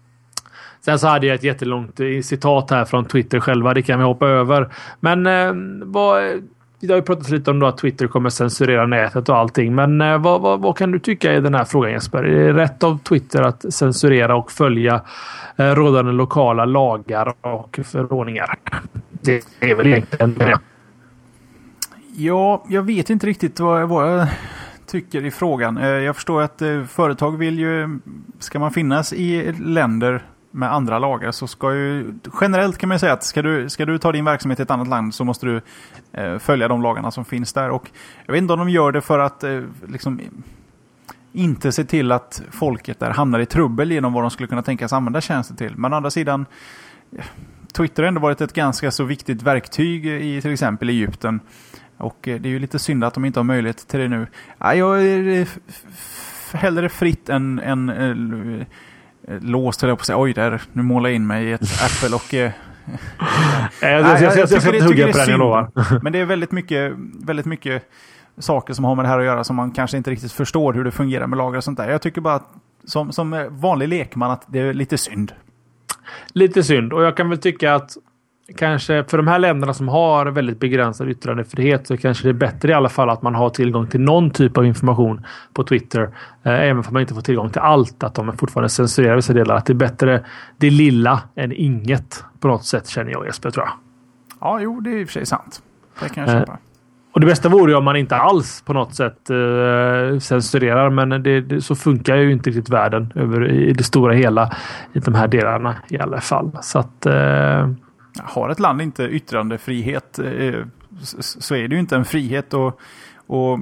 Sen så hade jag ett jättelångt citat här från Twitter själva, det kan vi hoppa över. Men eh, vad, vi har ju pratat lite om då att Twitter kommer censurera nätet och allting, men eh, vad, vad, vad kan du tycka i den här frågan, Jesper? Är det rätt av Twitter att censurera och följa eh, rådande lokala lagar och förordningar? Det är väl egentligen det. Ja, jag vet inte riktigt vad, vad jag tycker i frågan. Jag förstår att företag vill ju, ska man finnas i länder med andra lagar så ska ju, generellt kan man säga att ska du, ska du ta din verksamhet i ett annat land så måste du eh, följa de lagarna som finns där. Och jag vet inte om de gör det för att eh, liksom inte se till att folket där hamnar i trubbel genom vad de skulle kunna tänkas använda tjänster till. Men å andra sidan, Twitter har ändå varit ett ganska så viktigt verktyg i till exempel Egypten. Och det är ju lite synd att de inte har möjlighet till det nu. Ja, jag är hellre fritt än, än äh, låst, eller jag på att säga, oj där, nu målar jag in mig i ett Apple och... Äh, jag, jag, jag, jag, jag ska inte hugga på den, jag lovar. Men det är väldigt mycket, väldigt mycket saker som har med det här att göra som man kanske inte riktigt förstår hur det fungerar med lagar och sånt där. Jag tycker bara att, som, som vanlig lekman att det är lite synd. Lite synd, och jag kan väl tycka att kanske för de här länderna som har väldigt begränsad yttrandefrihet så kanske det är bättre i alla fall att man har tillgång till någon typ av information på Twitter. Eh, även om man inte får tillgång till allt, att de fortfarande censurerar vissa delar. Att det är bättre det lilla än inget på något sätt, känner jag, Jesper, tror jag. Ja, jo, det är i och för sig sant. Det kan jag köpa. Eh, och det bästa vore ju om man inte alls på något sätt eh, censurerar, men det, det, så funkar ju inte riktigt världen över i det stora hela i de här delarna i alla fall. Så att... Eh, har ett land inte yttrandefrihet eh, så är det ju inte en frihet och, och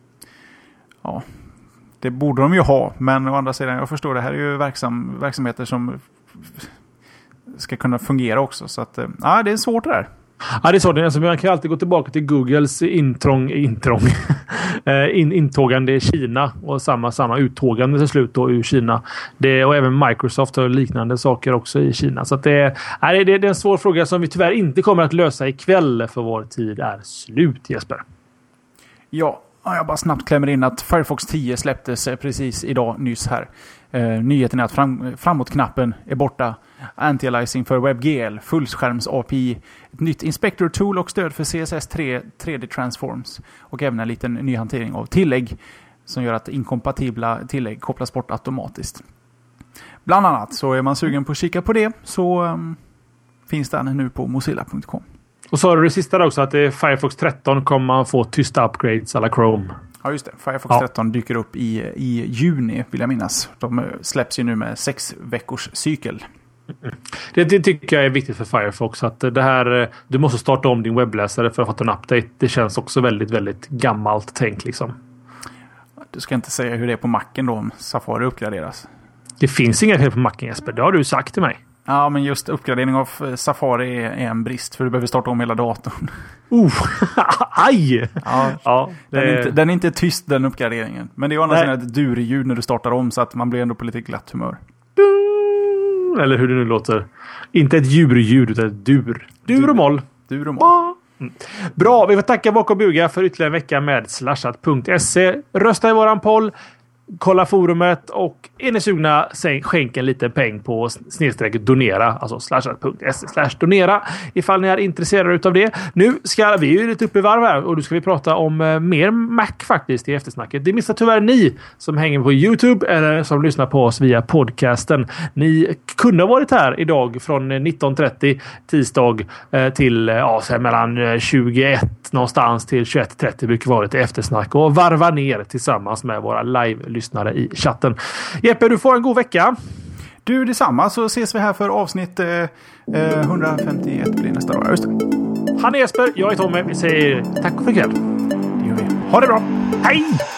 ja, det borde de ju ha, men å andra sidan, jag förstår, det här är ju verksam, verksamheter som ska kunna fungera också, så att ja, det är svårt det där. Ja, det är så. Det är, alltså, man kan alltid gå tillbaka till Googles intrång, intrång in, intågande i Kina och samma, samma uttågande till slut då ur Kina. Det, och även Microsoft har liknande saker också i Kina. Så att det, är, det är en svår fråga som vi tyvärr inte kommer att lösa ikväll, för vår tid är slut, Jesper. Ja, jag bara snabbt klämmer in att Firefox tio släpptes precis idag, nyss här. Uh, nyheten är att fram, framåtknappen är borta. Anti-aliasing för WebGL, fullskärms-A P I, ett nytt Inspector-tool och stöd för C S S tre tre D Transforms. Och även en liten ny hantering av tillägg som gör att inkompatibla tillägg kopplas bort automatiskt. Bland annat, så är man sugen på att kika på det så um, finns den nu på mozilla punkt com. Och så har du det sista också, att det är Firefox tretton kommer man få tysta upgrades alla Chrome. Ja, just det. Firefox ja. tretton dyker upp i, i juni, vill jag minnas. De släpps ju nu med sex veckors cykel. Det, det tycker jag är viktigt för Firefox, att det här, du måste starta om din webbläsare för att få en update. Det känns också väldigt, väldigt gammalt tänk liksom. Du ska inte säga hur det är på Macen då om Safari uppgraderas. Det finns inga fel på Macen, Jesper. Det har du sagt till mig. Ja, men just uppgradering av Safari är, är en brist, för du behöver starta om hela datorn. Oh, aj! Ja, ja, den, är inte, den är inte tyst, den uppgraderingen. Men det är ju annars ett durljud när du startar om, så att man blir ändå på lite glatt humör. Eller hur det nu låter. Inte ett djurljud, utan ett dur. Dur och moll. Dur och moll. Mm. Bra, vi får tacka Bock och Buga för ytterligare en vecka med slashat punkt se. Rösta i våran poll. Kolla forumet, och är ni sugna, skänk en liten peng på snedstreck donera, alltså slashat punkt se slash donera ifall ni är intresserade utav det. Nu ska vi ju lite upp i varv här, och då ska vi prata om uh, mer Mac faktiskt i eftersnacket. Det missar tyvärr ni som hänger på YouTube eller som lyssnar på oss via podcasten. Ni kunde ha varit här idag från nitton trettio tisdag uh, till uh, ja, så här mellan uh, tjugoett någonstans till tjugoett trettio brukar vara lite eftersnack och varva ner tillsammans med våra live-lyssnare i chatten. Jeppe, du får en god vecka. Du, detsamma, så ses vi här för avsnitt eh, hundrafemtioett blir nästa dag. Just det. Han är Jesper, jag är Tommy. Vi säger tack för ikväll. Det gör vi. Ha det bra. Hej!